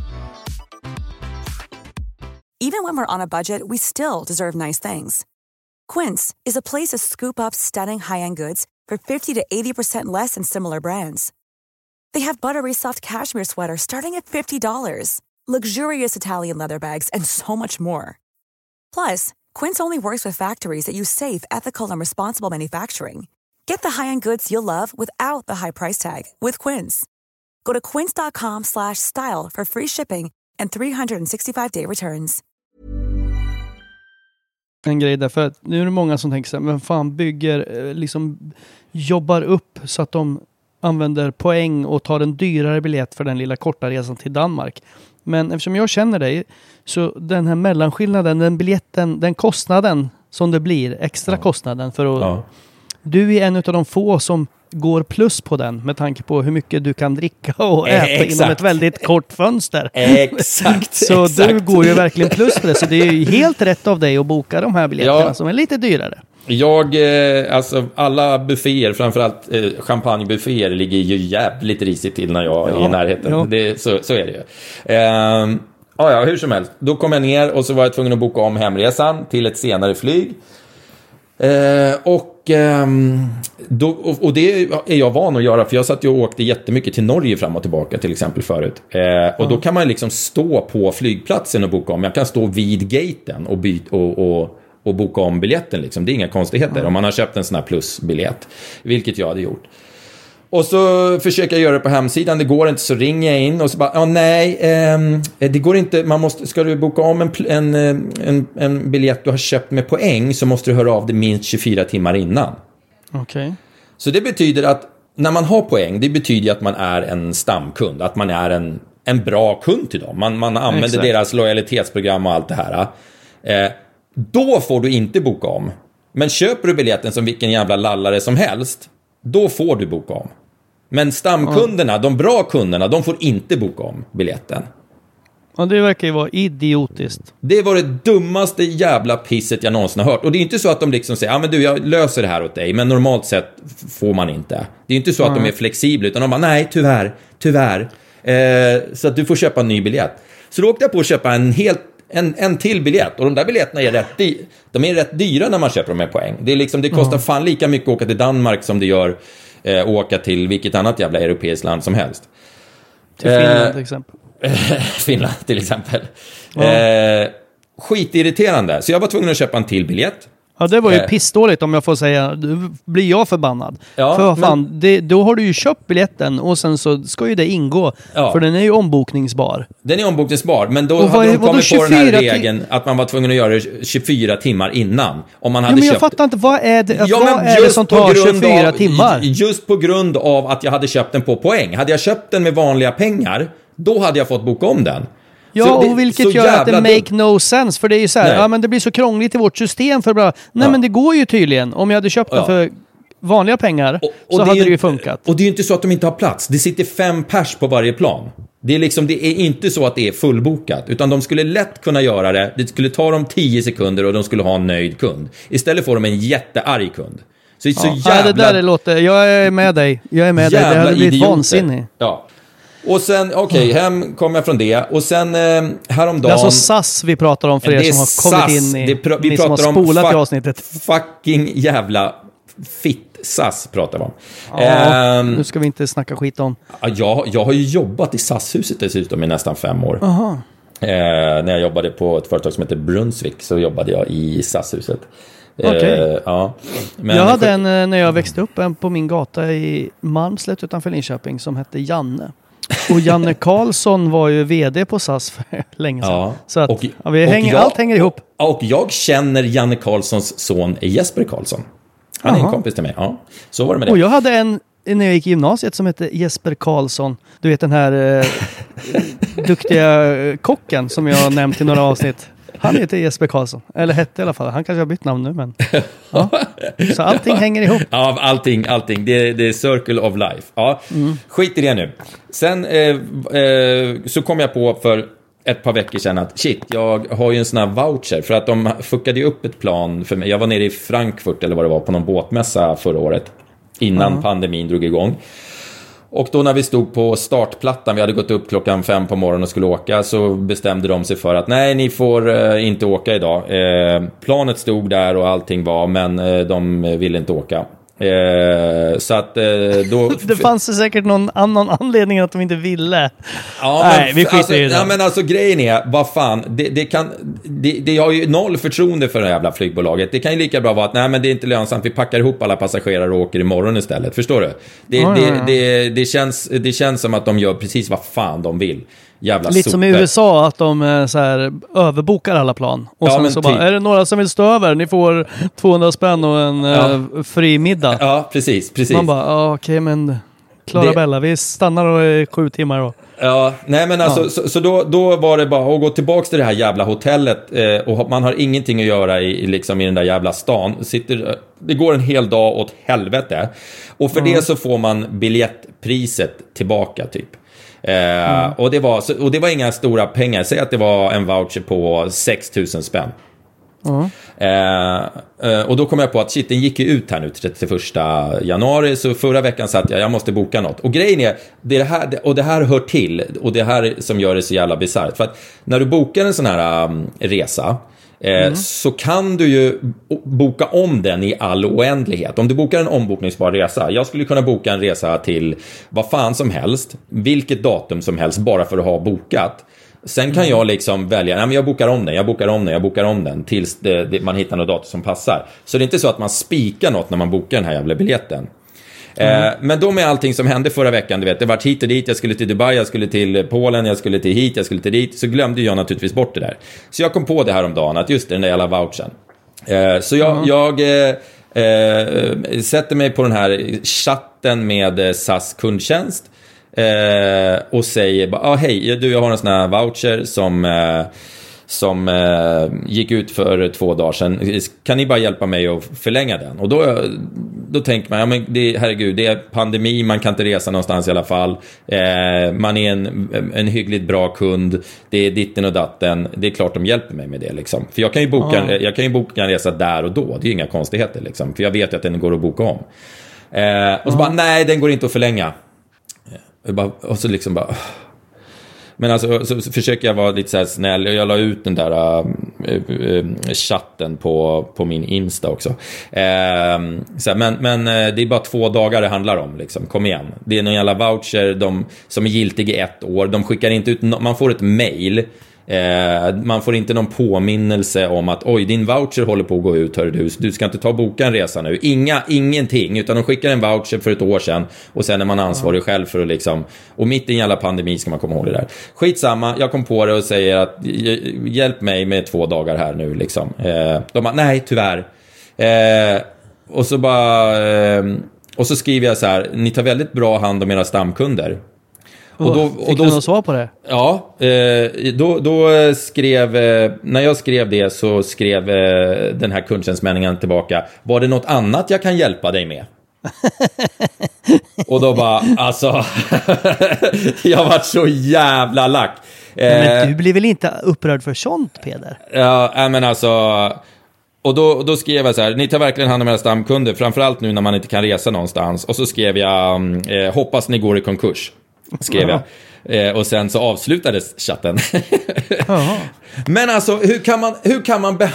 Even when we're on a budget, we still deserve nice things. Quince is a place to scoop up stunning high-end goods for 50 to 80% less than similar brands. They have buttery soft cashmere sweaters starting at $50, luxurious Italian leather bags, and so much more. Plus, Quince only works with factories that use safe, ethical, and responsible manufacturing. Get the high-end goods you'll love without the high price tag with Quince. Go to quince.com/style for free shipping and 365-day returns. En grej där, för att nu är det många som tänker så här, men fan bygger, liksom jobbar upp så att de använder poäng och tar en dyrare biljett för den lilla korta resan till Danmark. Men eftersom jag känner dig, så den här mellanskillnaden, den biljetten, den kostnaden som det blir, extra kostnaden för att... Ja. Du är en av de få som går plus på den med tanke på hur mycket du kan dricka och äta inom ett väldigt kort fönster. Exakt. Så du går ju verkligen plus på det. Så det är ju helt rätt av dig att boka de här biljetterna som är lite dyrare. Alltså alla bufféer, framförallt champagnebufféer, ligger ju jävligt risigt till när jag är i närheten. Ja. Så är det ju. Hur som helst. Då kom jag ner och så var jag tvungen att boka om hemresan till ett senare flyg. Och Och det är jag van att göra, för jag satt ju och åkte jättemycket till Norge fram och tillbaka till exempel förut. Och då kan man liksom stå på flygplatsen och boka om. Jag kan stå vid gaten och boka om biljetten liksom. Det är inga konstigheter om man har köpt en sån här plusbiljett, vilket jag hade gjort. Och så försöker jag göra det på hemsidan. Det går inte, så ringer jag in och så bara, det går inte. Ska du boka om en biljett du har köpt med poäng, så måste du höra av dig minst 24 timmar innan. Okej. Så det betyder att när man har poäng, det betyder att man är en stamkund. Att man är en bra kund till dem. Man använder deras lojalitetsprogram och allt det här. Då får du inte boka om. Men köper du biljetten som vilken jävla lallare som helst, då får du boka om. Men stamkunderna, de bra kunderna, de får inte boka om biljetten. Ja, det verkar ju vara idiotiskt. Det var det dummaste jävla pisset jag någonsin har hört. Och det är inte så att de liksom säger, men du, jag löser det här åt dig. Men normalt sett får man inte. Det är inte så att de är flexibla, utan de bara, nej, tyvärr. Så att du får köpa en ny biljett. Så då åkte jag på att köpa en till biljett. Och de där biljetterna är rätt dyra när man köper dem med poäng. Det är liksom, det kostar fan lika mycket att åka till Danmark som det gör åka till vilket annat jävla europeiskt land som helst. Till Finland till exempel. Finland till exempel. Skitirriterande. Så jag var tvungen att köpa en till biljett. Ja, det var ju pissdåligt om jag får säga. Då blir jag förbannad. Ja, för fan, då har du ju köpt biljetten och sen så ska ju det ingå. Ja. För den är ju ombokningsbar. Den är ombokningsbar, men då hade de kommit på den här regeln att man var tvungen att göra det 24 timmar innan. Om man hade men jag köpt... fattar inte, vad är det som tar 24 timmar? Just på grund av att jag hade köpt den på poäng. Hade jag köpt den med vanliga pengar, då hade jag fått boka om den. Ja, och vilket gör att det make no sense. För det är ju så här, men det blir så krångligt i vårt system för bra. Nej, men det går ju tydligen. Om jag hade köpt den för vanliga pengar och så hade det ju funkat. Och det är ju inte så att de inte har plats. Det sitter 5 pers på varje plan. Det är liksom, det är inte så att det är fullbokat, utan de skulle lätt kunna göra det. Det skulle ta dem 10 sekunder och de skulle ha en nöjd kund. Istället får de en jättearg kund. Så det är så jävla... det där låter... Jag är med dig. Det hade blivit vansinnigt. Ja. Och sen, hem kom jag från det. Och sen häromdagen... Det är alltså SAS vi pratar om för er som har kommit in i... Vi som har spolat i avsnittet. Fucking jävla SAS pratar vi om. Ja, nu ska vi inte snacka skit om. Jag har ju jobbat i SAS-huset dessutom i nästan 5 år. När jag jobbade på ett företag som heter Brunsvik, så jobbade jag i SAS-huset. Men jag hade en när jag växte upp på min gata i Malmslätt utanför Linköping som hette Janne. Och Janne Karlsson var ju vd på SAS för länge sedan. Ja. Så att allt hänger ihop. Och jag känner Janne Karlssons son Jesper Karlsson. Han är en kompis till mig. Ja, så var det med det. Och jag hade en när jag gick i gymnasiet som hette Jesper Karlsson. Du vet den här duktiga kocken som jag har nämnt i några avsnitt. Han heter Jesper Karlsson. Eller hette i alla fall. Han kanske har bytt namn nu, men... Ja. Så allting hänger ihop. Ja, allting. Det är circle of life. Ja, skit i det nu. Sen så kom jag på för ett par veckor sedan att jag har ju en sån här voucher. För att de fuckade ju upp ett plan för mig. Jag var nere i Frankfurt eller vad det var på någon båtmässa förra året. Innan pandemin drog igång. Och då när vi stod på startplattan, vi hade gått upp 5:00 på morgonen och skulle åka, så bestämde de sig för att nej, ni får inte åka idag. Planet stod där och allting var, men de ville inte åka. Så att då... Det fanns säkert någon annan anledning att de inte ville. Ja, nej, vi skiter i det. Ja, men alltså grejen är, vad fan, det har ju noll förtroende för det här jävla flygbolaget. Det kan ju lika bra vara att nej, men det är inte lönsamt, vi packar ihop alla passagerare och åker imorgon istället. Förstår du? Det känns som att de gör precis vad fan de vill. Jävla lite som i USA, att de så här överbokar alla plan. Och sen så bara, är det några som vill stå över? Ni får 200 spänn och en fri middag. Ja, precis. Man bara, okej, men Clarabella, vi stannar och är 7 timmar då. Ja, nej men alltså, så då var det bara att gå tillbaka till det här jävla hotellet och man har ingenting att göra i den där jävla stan. Det går en hel dag åt helvete. Och för det så får man biljettpriset tillbaka typ. Och det var inga stora pengar. Säg att det var en voucher på 6 000 spänn. Och då kom jag på att den gick ju ut här nu 31 januari. Så förra veckan sa jag måste boka något. Och grejen är, det här hör till. Och det här som gör det så jävla bisarrt. För att när du bokar en sån här resa, så kan du ju boka om den i all oändlighet. Om du bokar en ombokningsbar resa, jag skulle kunna boka en resa till vad fan som helst, vilket datum som helst, bara för att ha bokat. Sen kan jag liksom välja, nej men jag bokar om den tills man hittar något datum som passar. Så det är inte så att man spikar något när man bokar den här jävla biljetten. Men då med allting som hände förra veckan, du vet, det var hit och dit, jag skulle till Dubai, jag skulle till Polen, jag skulle till hit, jag skulle till dit, så glömde jag naturligtvis bort det där. Så jag kom på det här om dagen, att just den där jävla vouchern. Så jag sätter mig på den här chatten med SAS kundtjänst och säger hej, jag har en sån här voucher som gick ut för 2 dagar sedan. Kan ni bara hjälpa mig att förlänga den? Och då tänker man, men herregud, det är pandemi, man kan inte resa någonstans i alla fall. Man är en hyggligt bra kund. Det är ditten och datten. Det är klart de hjälper mig med det liksom. För jag kan ju boka en resa där och då. Det är ju inga konstigheter liksom. För jag vet ju att den går att boka om. Och så bara, nej, den går inte att förlänga. Och så liksom bara... Men alltså, så försöker jag vara lite så här snäll. Jag la ut den där chatten på min Insta också. Så här, men det är bara 2 dagar det handlar om liksom. Kom igen. Det är någon jävla voucher som är giltig i 1 år. De skickar inte ut, man får ett mail. Man får inte någon påminnelse om att oj, din voucher håller på att gå ut, du ska inte ta och boka en resa nu. Ingenting, utan de skickar en voucher för 1 år sedan och sen är man ansvarig själv för att liksom, och mitt i en jävla pandemi ska man komma ihåg det där. Skitsamma, jag kom på det och säger att hjälp mig med 2 dagar här nu liksom. De bara, nej tyvärr. Och så bara och så skriver jag så här: ni tar väldigt bra hand om era stamkunder. Fick du något svar på det? Ja, då skrev, när jag skrev det så skrev den här kundtjänstmänningen tillbaka: var det något annat jag kan hjälpa dig med? Och då bara, alltså jag var så jävla lack. Men du blir väl inte upprörd för sånt, Peder? Ja, men alltså... Och då skrev jag så här: ni tar verkligen hand om era stamkunder, framförallt nu när man inte kan resa någonstans. Och så skrev jag, hoppas ni går i konkurs, skrev jag. Och sen så avslutades chatten. Men alltså, hur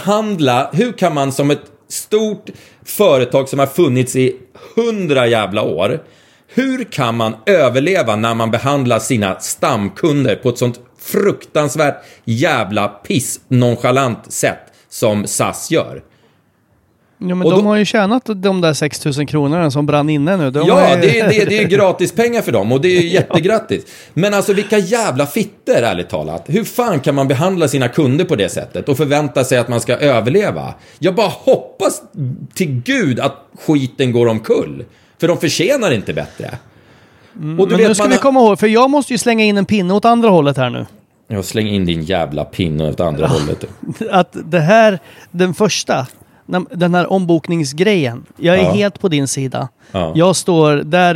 kan man som ett stort företag som har funnits i 100 jävla år, hur kan man överleva när man behandlar sina stamkunder på ett sånt fruktansvärt jävla nonchalant sätt som SAS gör? Ja, men de har ju tjänat de där 6 000 kronorna som brann inne nu. Det är gratis pengar för dem och det är ju jättegrattis. Men alltså, vilka jävla fitter, ärligt talat. Hur fan kan man behandla sina kunder på det sättet och förvänta sig att man ska överleva? Jag bara hoppas till Gud att skiten går omkull. För de förtjänar inte bättre. Och men nu ska vi komma ihåg, för jag måste ju slänga in en pinne åt andra hållet här nu. Jag slänger in din jävla pinne åt andra hållet. Att det här, den första, den här ombokningsgrejen, jag är helt på din sida. Jag står,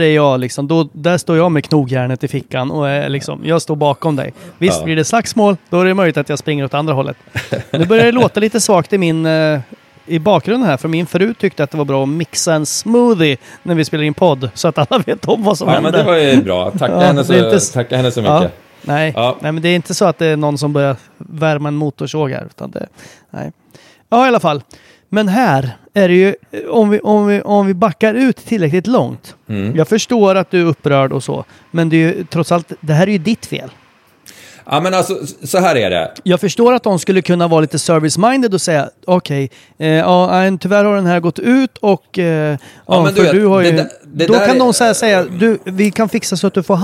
där står jag med knogjärnet i fickan och är liksom, jag står bakom dig. Visst blir det slagsmål, då är det möjligt att jag springer åt andra hållet. Nu börjar det låta lite svagt i bakgrunden här, för min fru tyckte att det var bra att mixa en smoothie när vi spelar in podd, så att alla vet om vad som händer. Men det var ju bra. Tacka henne så mycket. Nej, men det är inte så att det är någon som börjar värma en motorsåg här, utan nej. Ja, i alla fall. Men här är det ju, om vi backar ut tillräckligt långt. Jag förstår att du är upprörd och så, men det är ju trots allt, det här är ju ditt fel. Ja, men alltså, så här är det. Jag förstår att de skulle kunna vara lite service-minded och säga okej, tyvärr har den här gått ut och men du har ju... Då kan de säga vi kan fixa så att du får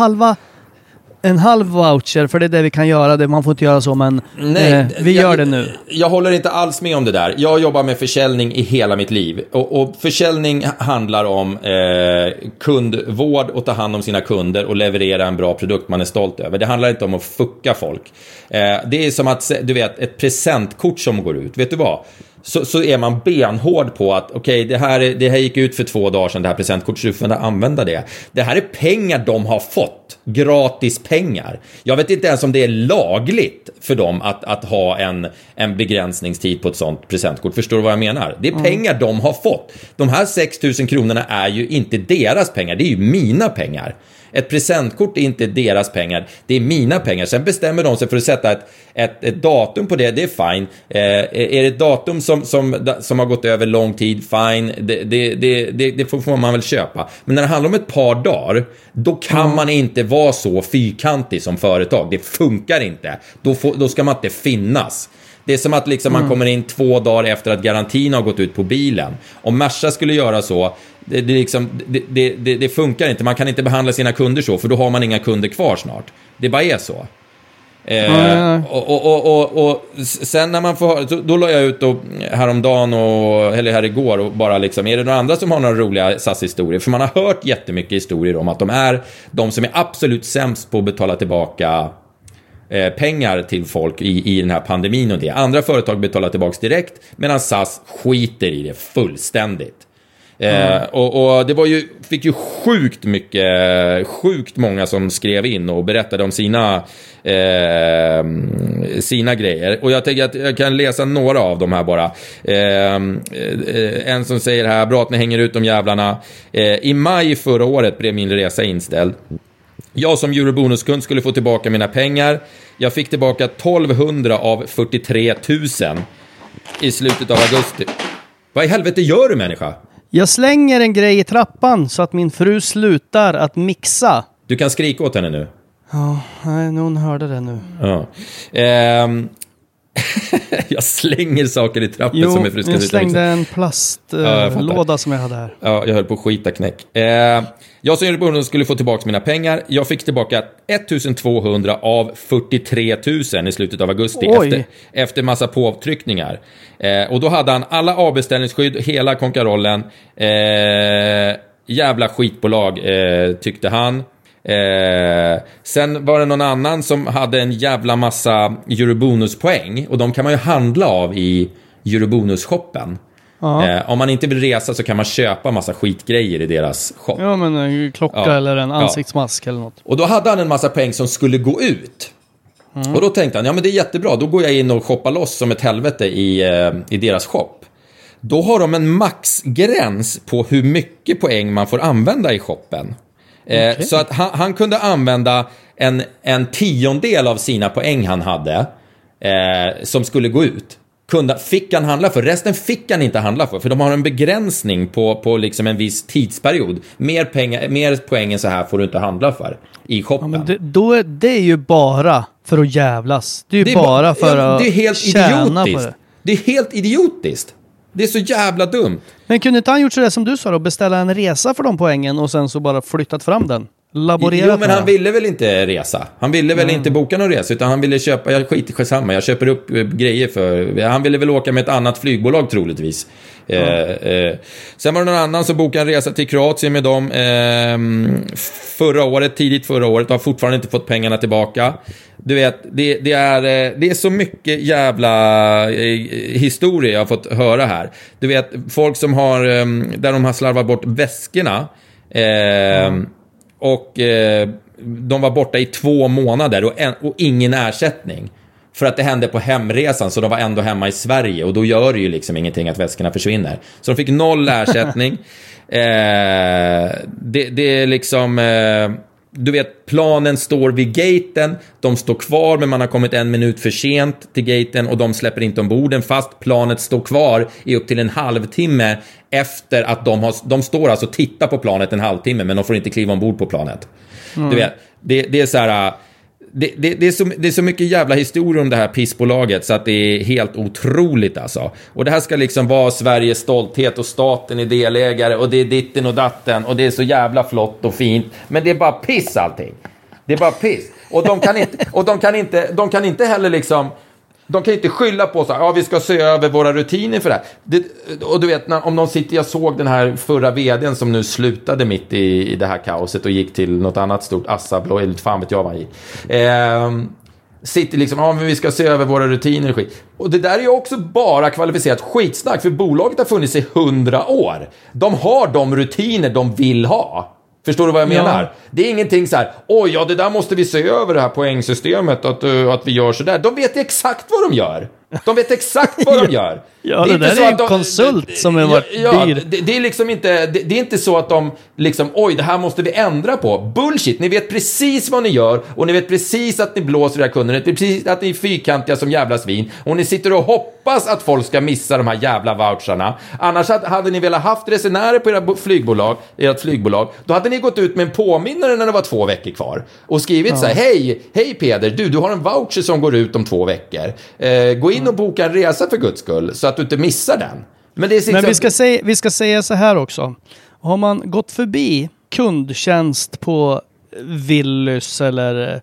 en halv voucher, för det är det vi kan göra. Man får inte göra så, men vi gör det nu. Jag håller inte alls med om det där. Jag jobbar med försäljning i hela mitt liv. Och försäljning handlar om kundvård och ta hand om sina kunder och leverera en bra produkt man är stolt över. Det handlar inte om att fucka folk. Det är som att, du vet, ett presentkort som går ut. Vet du vad? Så är man benhård på att okej, det här gick ut för 2 dagar sedan, det här presentkortet, så du får använda det. Det här är pengar de har fått, gratis pengar. Jag vet inte ens om det är lagligt för dem att ha en begränsningstid på ett sånt presentkort. Förstår du vad jag menar? Det är pengar de har fått. De här 6 000 kronorna är ju inte deras pengar, det är ju mina pengar. Ett presentkort är inte deras pengar, det är mina pengar. Sen bestämmer de sig för att sätta ett datum på det, det är fine. Är det ett datum som har gått över lång tid, fine. Det får man väl köpa. Men när det handlar om ett par dagar, då kan man inte vara så fyrkantig som företag. Det funkar inte. Då ska man inte finnas. Det är som att liksom man kommer in 2 dagar efter att garantin har gått ut på bilen. Om Merca skulle göra så, det funkar inte. Man kan inte behandla sina kunder så, för då har man inga kunder kvar snart. Det bara är så. Och sen när man får, då la jag ut häromdagen eller här igår och bara liksom, är det några andra som har några roliga SAS-historier? För man har hört jättemycket historier om att de är de som är absolut sämst på att betala tillbaka pengar till folk i den här pandemin och det. Andra företag betalar tillbaka direkt, medan SAS skiter i det fullständigt. Och det var fick ju sjukt många som skrev in och berättade om sina grejer. Och jag tänker att jag kan läsa några av dem här bara. En som säger här: bra att ni hänger ut de jävlarna. I maj förra året blev min resa inställd. Jag som Eurobonuskund skulle få tillbaka mina pengar. Jag fick tillbaka 1200 av 43 000 i slutet av augusti. Vad i helvete gör du, människa? Jag slänger en grej i trappan så att min fru slutar att mixa. Du kan skrika åt henne nu. Ja, nej, någon hörde det nu. Ja. Jag slänger saker i trappen som är friska. Jag slängde en plastlåda som jag hade här. Ja, jag höll på att skita knäck. Jag som Eurobonuskund skulle få tillbaka mina pengar. Jag fick tillbaka 1200 av 43 000 i slutet av augusti efter massa påtryckningar. Och då hade han alla avbeställningsskydd, hela konkarollen. Jävla skitbolag, tyckte han. Sen var det någon annan som hade en jävla massa Eurobonuspoäng, och de kan man ju handla av i Eurobonus-shoppen. Om man inte vill resa så kan man köpa massa skitgrejer i deras shop. Ja, men en klocka eller en ansiktsmask eller något. Och då hade han en massa poäng som skulle gå ut. Och då tänkte han, ja men det är jättebra, då går jag in och shoppar loss som ett helvete i deras shop. Då har de en maxgräns på hur mycket poäng man får använda i shoppen. Så att han kunde använda en 10-del av sina poäng han hade som skulle gå ut. Fick han handla för. Resten fick han inte handla för de har en begränsning på liksom en viss tidsperiod. Mer poäng än så här får du inte handla för i shoppen. Ja, men det är ju bara för att jävlas. Det är ju bara för att tjäna på det. Det är helt idiotiskt. Det är så jävla dumt. Men kunde inte han gjort så där som du sa då? Beställa en resa för de poängen och sen så bara flyttat fram den? Jo, men han ville väl inte resa. Han ville väl inte boka någon resa, utan han ville köpa, jag skiter samma, jag köper upp grejer för, han ville väl åka med ett annat flygbolag troligtvis. Sen var det någon annan som bokade en resa till Kroatien med dem tidigt förra året, har fortfarande inte fått pengarna tillbaka. Du vet, det är så mycket jävla historier jag har fått höra här. Du vet, folk som har där de har slarvat bort väskorna och de var borta i 2 månader och ingen ersättning. För att det hände på hemresan, så de var ändå hemma i Sverige. Och då gör det ju liksom ingenting att väskorna försvinner. Så de fick 0 ersättning. Det är liksom... du vet, planen står vid gaten. De står kvar, men man har kommit 1 minut för sent till gaten. Och de släpper inte ombord den, fast planet står kvar i upp till en halvtimme efter att de står alltså och tittar på planet en halvtimme, men de får inte kliva ombord på planet. Du vet, det är så här... Det är så mycket jävla historier om det här pissbolaget, så att det är helt otroligt alltså. Och det här ska liksom vara Sveriges stolthet och staten är delägare och det är ditten och datten och det är så jävla flott och fint, men det är bara piss allting. Det är bara piss. Och de kan inte heller liksom, de kan inte skylla på så här, ja vi ska se över våra rutiner för det här. Och du vet, om de sitter, jag såg den här förra vdn som nu slutade mitt i det här kaoset och gick till något annat stort Assablå, eller fan vet jag vad han gick. Sitter liksom, ja men vi ska se över våra rutiner och skit. Och det där är ju också bara kvalificerat skitsnack, för bolaget har funnits i 100 år. De har de rutiner de vill ha. Förstår du vad jag menar? Ja. Det är ingenting så här, det där måste vi se över det här poängsystemet, att vi gör så där. De vet exakt vad de gör. De vet exakt vad de gör. Ja, det där är en konsult som har varit dyr. Det är liksom inte, det är inte så att de liksom, oj, det här måste vi ändra på. Bullshit, ni vet precis vad ni gör och ni vet precis att ni blåser era kunder, ni vet precis att ni är fyrkantiga som jävla svin och ni sitter och hoppas att folk ska missa de här jävla voucherna. Annars hade ni velat haft resenärer på ert flygbolag, då hade ni gått ut med en påminnare när det var 2 veckor kvar och skrivit så här, hej Peder, du har en voucher som går ut om 2 veckor. Gå in och boka en resa för Guds skull så att du inte missar den. Men vi ska säga så här också. Har man gått förbi kundtjänst på Willys eller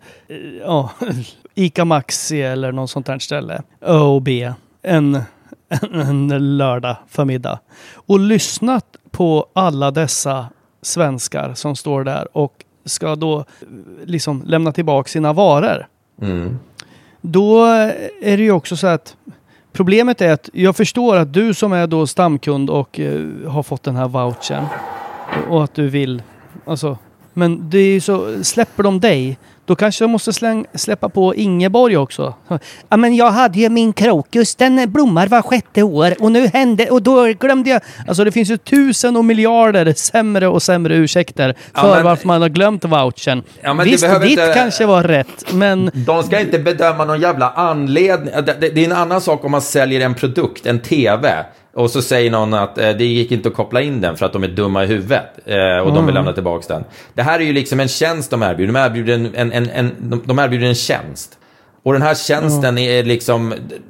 Ica Maxi eller något sånt här ställe, ÖoB, en lördag förmiddag och lyssnat på alla dessa svenskar som står där och ska då liksom lämna tillbaka sina varor. Då är det ju också så att problemet är att jag förstår att du som är då stamkund och har fått den här vouchern och att du vill, alltså, men det är ju så, släpper de dig, då kanske de måste släppa på Ingeborg också. Ja, men jag hade ju min krokus, den blommar var 6:e år och nu hände, och då glömde jag. Alltså det finns ju 1000 och miljarder sämre och sämre ursäkter för varför man har glömt vouchern. Ja, visst, ditt kanske var rätt, men... De ska inte bedöma någon jävla anledning. Det är en annan sak om man säljer en produkt, en tv, och så säger någon att det gick inte att koppla in den för att de är dumma i huvudet och de vill lämna tillbaka den. Det här är ju liksom en tjänst de erbjuder. De erbjuder en tjänst. Och den här tjänsten är liksom...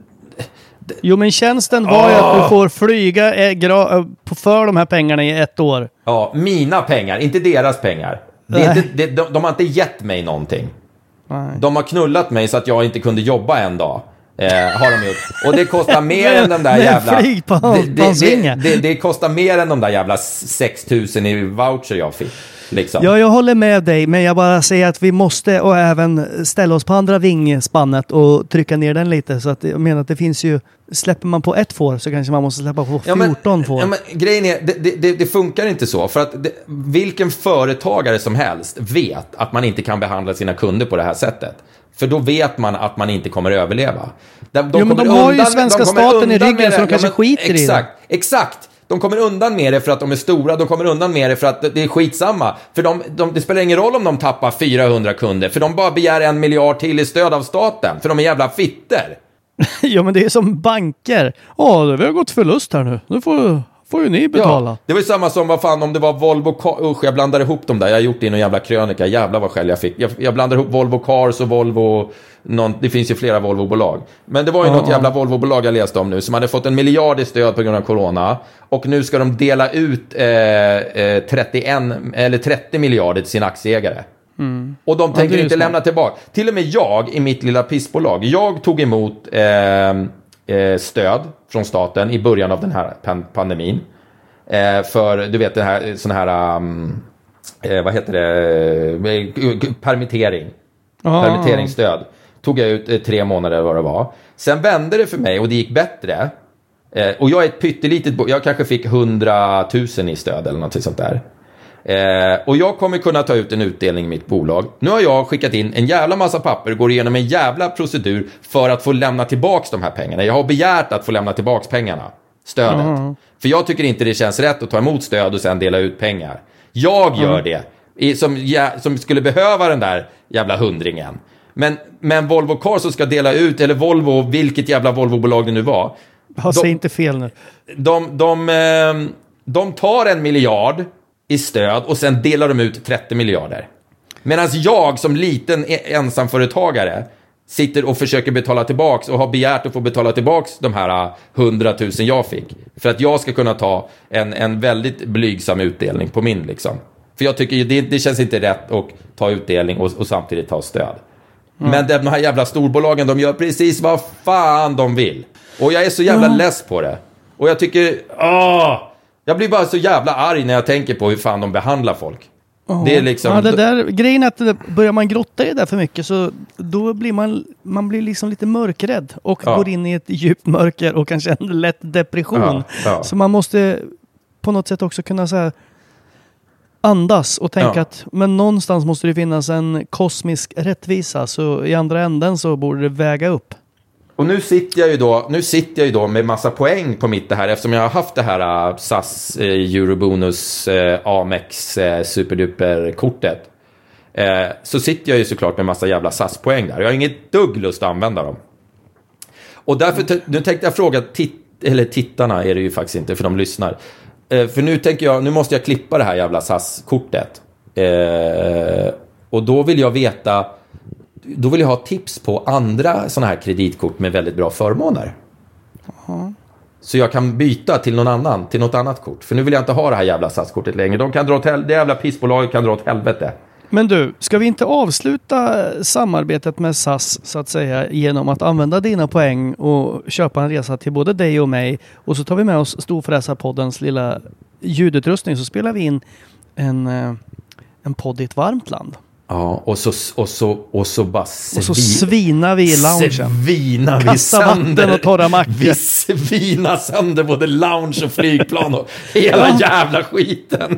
Jo, men tjänsten var ju att du får flyga för de här pengarna i 1 år. Ja, mina pengar, inte deras pengar. De har inte gett mig någonting. Nej. De har knullat mig så att jag inte kunde jobba en dag. Har de gjort. Och det kostar mer än de där jävla... Det kostar mer än de där jävla 6 000 i voucher jag fick. Liksom. Ja, jag håller med dig, men jag bara säger att vi måste och även ställa oss på andra vingspannet och trycka ner den lite. Så att jag menar att det finns ju... Släpper man på 1 får så kanske man måste släppa på 14 får. Ja, men grejen är, det funkar inte så. För att vilken företagare som helst vet att man inte kan behandla sina kunder på det här sättet. För då vet man att man inte kommer överleva. De har ju svenska staten i ryggen så de kanske skiter i det. Exakt. De kommer undan med det för att de är stora. De kommer undan med det för att det är skitsamma. För det spelar ingen roll om de tappar 400 kunder. För de bara begär 1 miljard till i stöd av staten. För de är jävla fitter. Ja, men det är som banker. Vi har gått förlust här nu. Nu får ju ni betala. Ja, det var ju samma som, vad fan, om det var Volvo, jag blandade ihop dem där. Jag har gjort det i någon jävla krönika. Jävla vad skäll jag fick. Jag blandade ihop Volvo Cars och Volvo... det finns ju flera Volvo-bolag. Men det var ju något jävla Volvo-bolag jag läste om nu som hade fått 1 miljard i stöd på grund av corona. Och nu ska de dela ut 30 miljarder till sina aktieägare. Och de tänker inte lämna tillbaka. Till och med jag i mitt lilla pissbolag, jag tog emot stöd från staten i början av den här pandemin. För du vet det här, sån här vad heter det, permitteringsstöd. Tog jag ut 3 månader vad det var. Sen vände det för mig och det gick bättre. Och jag är ett pyttelitet jag kanske fick 100 000 i stöd eller något sånt där. Och jag kommer kunna ta ut en utdelning i mitt bolag. Nu har jag skickat in en jävla massa papper och går igenom en jävla procedur för att få lämna tillbaks de här pengarna. Jag har begärt att få lämna tillbaks pengarna. Stödet. För jag tycker inte det känns rätt att ta emot stöd och sen dela ut pengar. Jag gör det. Som skulle behöva den där jävla 100-ringen. Men Volvo Cars som ska dela ut, eller Volvo, vilket jävla Volvo-bolag det nu var. Säg inte fel nu. De tar 1 miljard i stöd och sen delar de ut 30 miljarder. Medan jag som liten ensamföretagare sitter och försöker betala tillbaks och har begärt att få betala tillbaks de här 100 000 jag fick. För att jag ska kunna ta en väldigt blygsam utdelning på min liksom. För jag tycker det känns inte rätt att ta utdelning och samtidigt ta stöd. Men de här jävla storbolagen, de gör precis vad fan de vill. Och jag är så jävla less på det. Och jag tycker, jag blir bara så jävla arg när jag tänker på hur fan de behandlar folk. Det är liksom... det där, grejen är att börjar man grotta i det där för mycket så då blir man blir liksom lite mörkrädd och går in i ett djupt mörker och kanske en lätt depression. Så man måste på något sätt också kunna så här andas och tänka att men någonstans måste det finnas en kosmisk rättvisa, så i andra änden så borde det väga upp. Och nu sitter jag ju då med massa poäng på mitt det här, eftersom jag har haft det här SAS Eurobonus Amex superduper-kortet. Så sitter jag ju såklart med massa jävla SAS-poäng där. Jag har inget dugg lust att använda dem. Och därför, nu tänkte jag fråga tittarna är det ju faktiskt inte, för de lyssnar. För nu tänker jag, nu måste jag klippa det här jävla SAS-kortet. Och då vill jag veta, då vill jag ha tips på andra sådana här kreditkort med väldigt bra förmåner. Så jag kan byta till något annat kort. För nu vill jag inte ha det här jävla SAS-kortet längre. De kan dra åt det jävla pissbolaget kan dra åt helvete. Men du, ska vi inte avsluta samarbetet med SAS så att säga genom att använda dina poäng och köpa en resa till både dig och mig, och så tar vi med oss Storfräsarpoddens lilla ljudutrustning, så spelar vi in en podd i ett varmt land. Ja, och så bara svinar vi i loungen. Kasta vatten och torra mackor. Vi svinar sönder både lounge och flygplan och hela jävla skiten.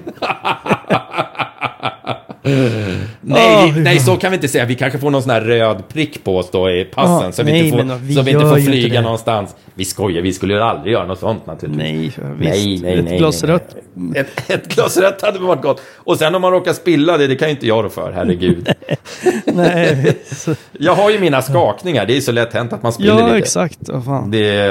Nej, så kan vi inte säga. Vi kanske får någon sån här röd prick på oss då i passen, så vi inte får flyga någonstans. Vi skojar, vi skulle ju aldrig göra något sånt naturligtvis. Nej. Ett glas rött. Ett glas rött hade varit gott. Och sen om man råkar spilla det kan ju inte jag då för, herregud. Nej. Jag har ju mina skakningar, det är så lätt hänt att man spiller lite. Ja, exakt. Fan.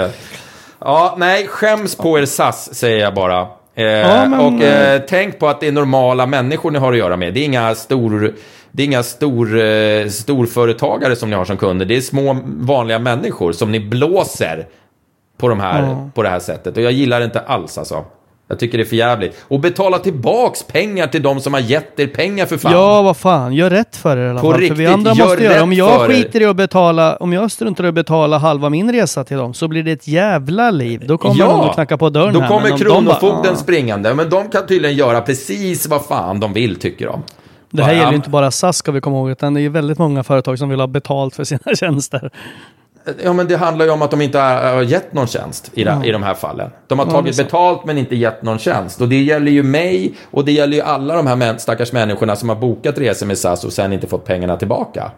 Skäms på er SAS, säger jag bara. Tänk på att det är normala människor ni har att göra med. Det är inga storföretagare som ni har som kunder. Det är små vanliga människor som ni blåser på det här sättet. Och jag gillar det inte alls alltså. Jag tycker det är för jävligt. Och betala tillbaks pengar till de som har gett er pengar för fan. Ja, vad fan. Gör rätt för er i alla fall. Riktigt, för vi andra måste göra. Om jag skiter i att betala, om jag struntar i att betala halva min resa till dem, så blir det ett jävla liv. Då kommer de att knacka på dörren. Då kommer kronofogden springande. Men de kan tydligen göra precis vad fan de vill, tycker de. Det här gäller ju inte bara SAS, ska vi komma ihåg, utan det är ju väldigt många företag som vill ha betalt för sina tjänster. Ja, men det handlar ju om att de inte har gett någon tjänst i de här fallen. De har tagit betalt men inte gett någon tjänst. Och det gäller ju mig, och det gäller ju alla de här stackars människorna som har bokat resor med SAS och sen inte fått pengarna tillbaka.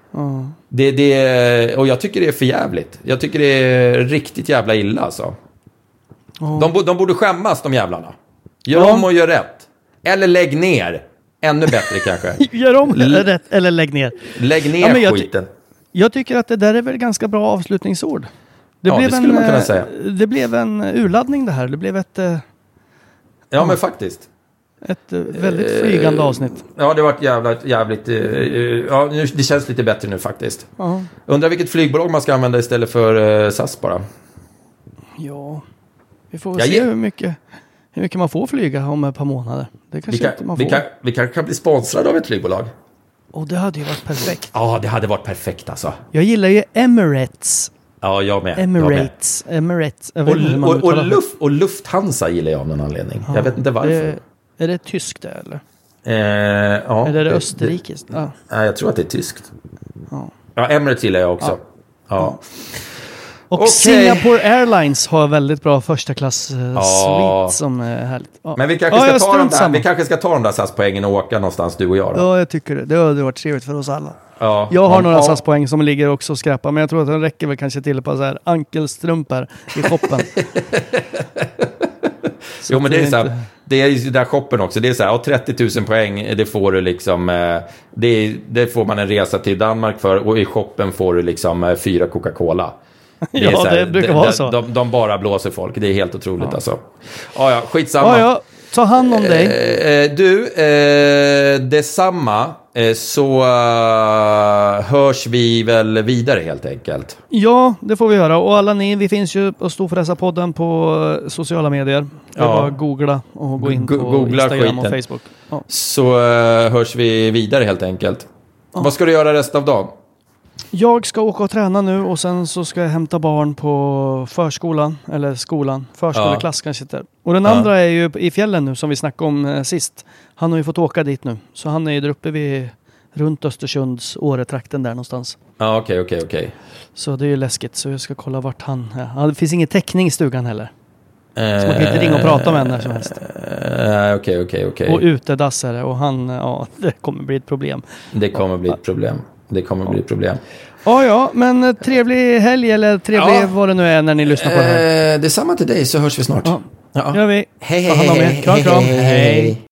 Och jag tycker det är för jävligt. Jag tycker det är riktigt jävla illa alltså. De borde skämmas, de jävlarna. Gör om och gör rätt. Eller lägg ner. Ännu bättre kanske. Gör om rätt eller lägg ner. Lägg ner skiten. Jag tycker att det där är väl ganska bra avslutningsord. Det skulle man kunna säga. Det blev en urladdning det här. Det blev ett... men faktiskt. Ett väldigt flygande avsnitt. Ja, det har varit jävligt... det känns lite bättre nu faktiskt. Undrar vilket flygbolag man ska använda istället för SAS bara. Ja, vi får se hur mycket man får flyga om ett par månader. Det kanske inte man får. Vi kanske kan bli sponsrade av ett flygbolag. Och det hade ju varit perfekt. Ja, det hade varit perfekt alltså. Jag gillar ju Emirates. Ja, jag med. Emirates. Och Lufthansa gillar jag av någon anledning. Jag vet inte varför. Är det tyskt eller? Ja. Eller är det österrikiskt? Nej, jag tror att det är tyskt. Ja, Emirates gillar jag också. Ja. Och Singapore Airlines har väldigt bra första klass suite som är härligt. Ja. Men vi kanske ska ta de där SAS-poängen och åka någonstans, du och jag då. Ja, jag tycker det. Det hade varit trevligt för oss alla. Ja. Jag har några SAS-poäng som ligger också och skräpar, men jag tror att den räcker väl kanske till på så här ankelstrumpor i shoppen. Jo, men det är så här, det är ju där shoppen också. Det är så här, 30 000 poäng, det får du liksom, det får man en resa till Danmark för, och i shoppen får du liksom 4 Coca-Cola. Det brukar vara så. De bara blåser folk. Det är helt otroligt alltså. Ja, skitsamma. Ja, ta hand om dig. Detsamma. Så hörs vi väl vidare helt enkelt. Ja, det får vi göra. Och alla ni, vi finns ju på Storfräsarpodden på sociala medier. Bara googla och gå in på Instagram och Facebook. Ja. Så hörs vi vidare helt enkelt. Vad ska du göra resten av dagen? Jag ska åka och träna nu, och sen så ska jag hämta barn på förskolan, eller skolan, förskoleklass kanske inte. Och den andra är ju i fjällen nu, som vi snackade om sist. Han har ju fått åka dit nu, så han är ju där uppe runt Östersunds Åretrakten där någonstans. Ja, okej. Så det är ju läskigt, så jag ska kolla vart han är. Ja, det finns ingen täckning i stugan heller. Så man kan inte ringa och prata med henne när som helst. Okej. Och utedassare, och han, det kommer bli ett problem. Det kommer bli ett problem. Det kommer bli problem. Ja, men trevlig helg eller trevlig vad det nu är när ni lyssnar på det här. Detsamma till dig, så hörs vi snart. Ja, gör vi. Hej. Kram. Hej.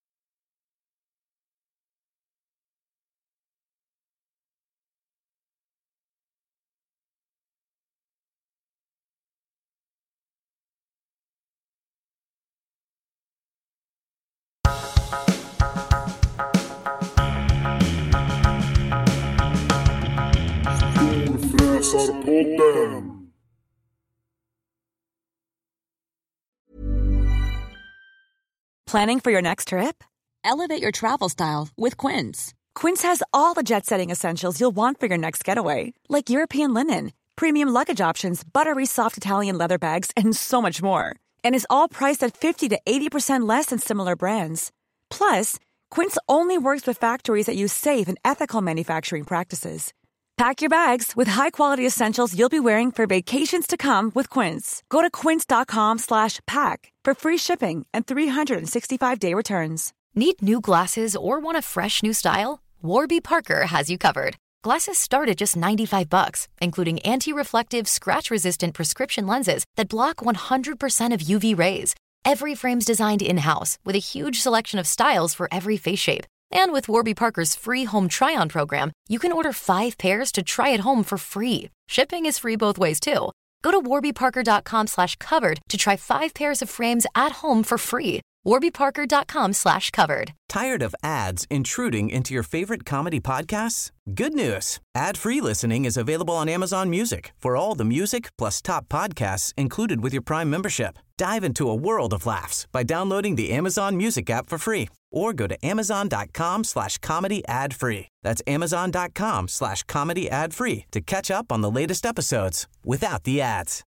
Planning for your next trip? Elevate your travel style with Quince. Quince has all the jet-setting essentials you'll want for your next getaway, like European linen, premium luggage options, buttery soft Italian leather bags, and so much more. And is all priced at 50 to 80% less than similar brands. Plus, Quince only works with factories that use safe and ethical manufacturing practices. Pack your bags with high-quality essentials you'll be wearing for vacations to come with Quince. Go to quince.com/pack for free shipping and 365-day returns. Need new glasses or want a fresh new style? Warby Parker has you covered. Glasses start at just $95, including anti-reflective, scratch-resistant prescription lenses that block 100% of UV rays. Every frame's designed in-house with a huge selection of styles for every face shape. And with Warby Parker's free home try-on program, you can order 5 pairs to try at home for free. Shipping is free both ways, too. Go to warbyparker.com/covered to try 5 pairs of frames at home for free. warbyparker.com/covered. Tired of ads intruding into your favorite comedy podcasts? Good news. Ad-free listening is available on Amazon Music for all the music plus top podcasts included with your Prime membership. Dive into a world of laughs by downloading the Amazon Music app for free or go to amazon.com/comedy ad-free. That's amazon.com/comedy ad-free to catch up on the latest episodes without the ads.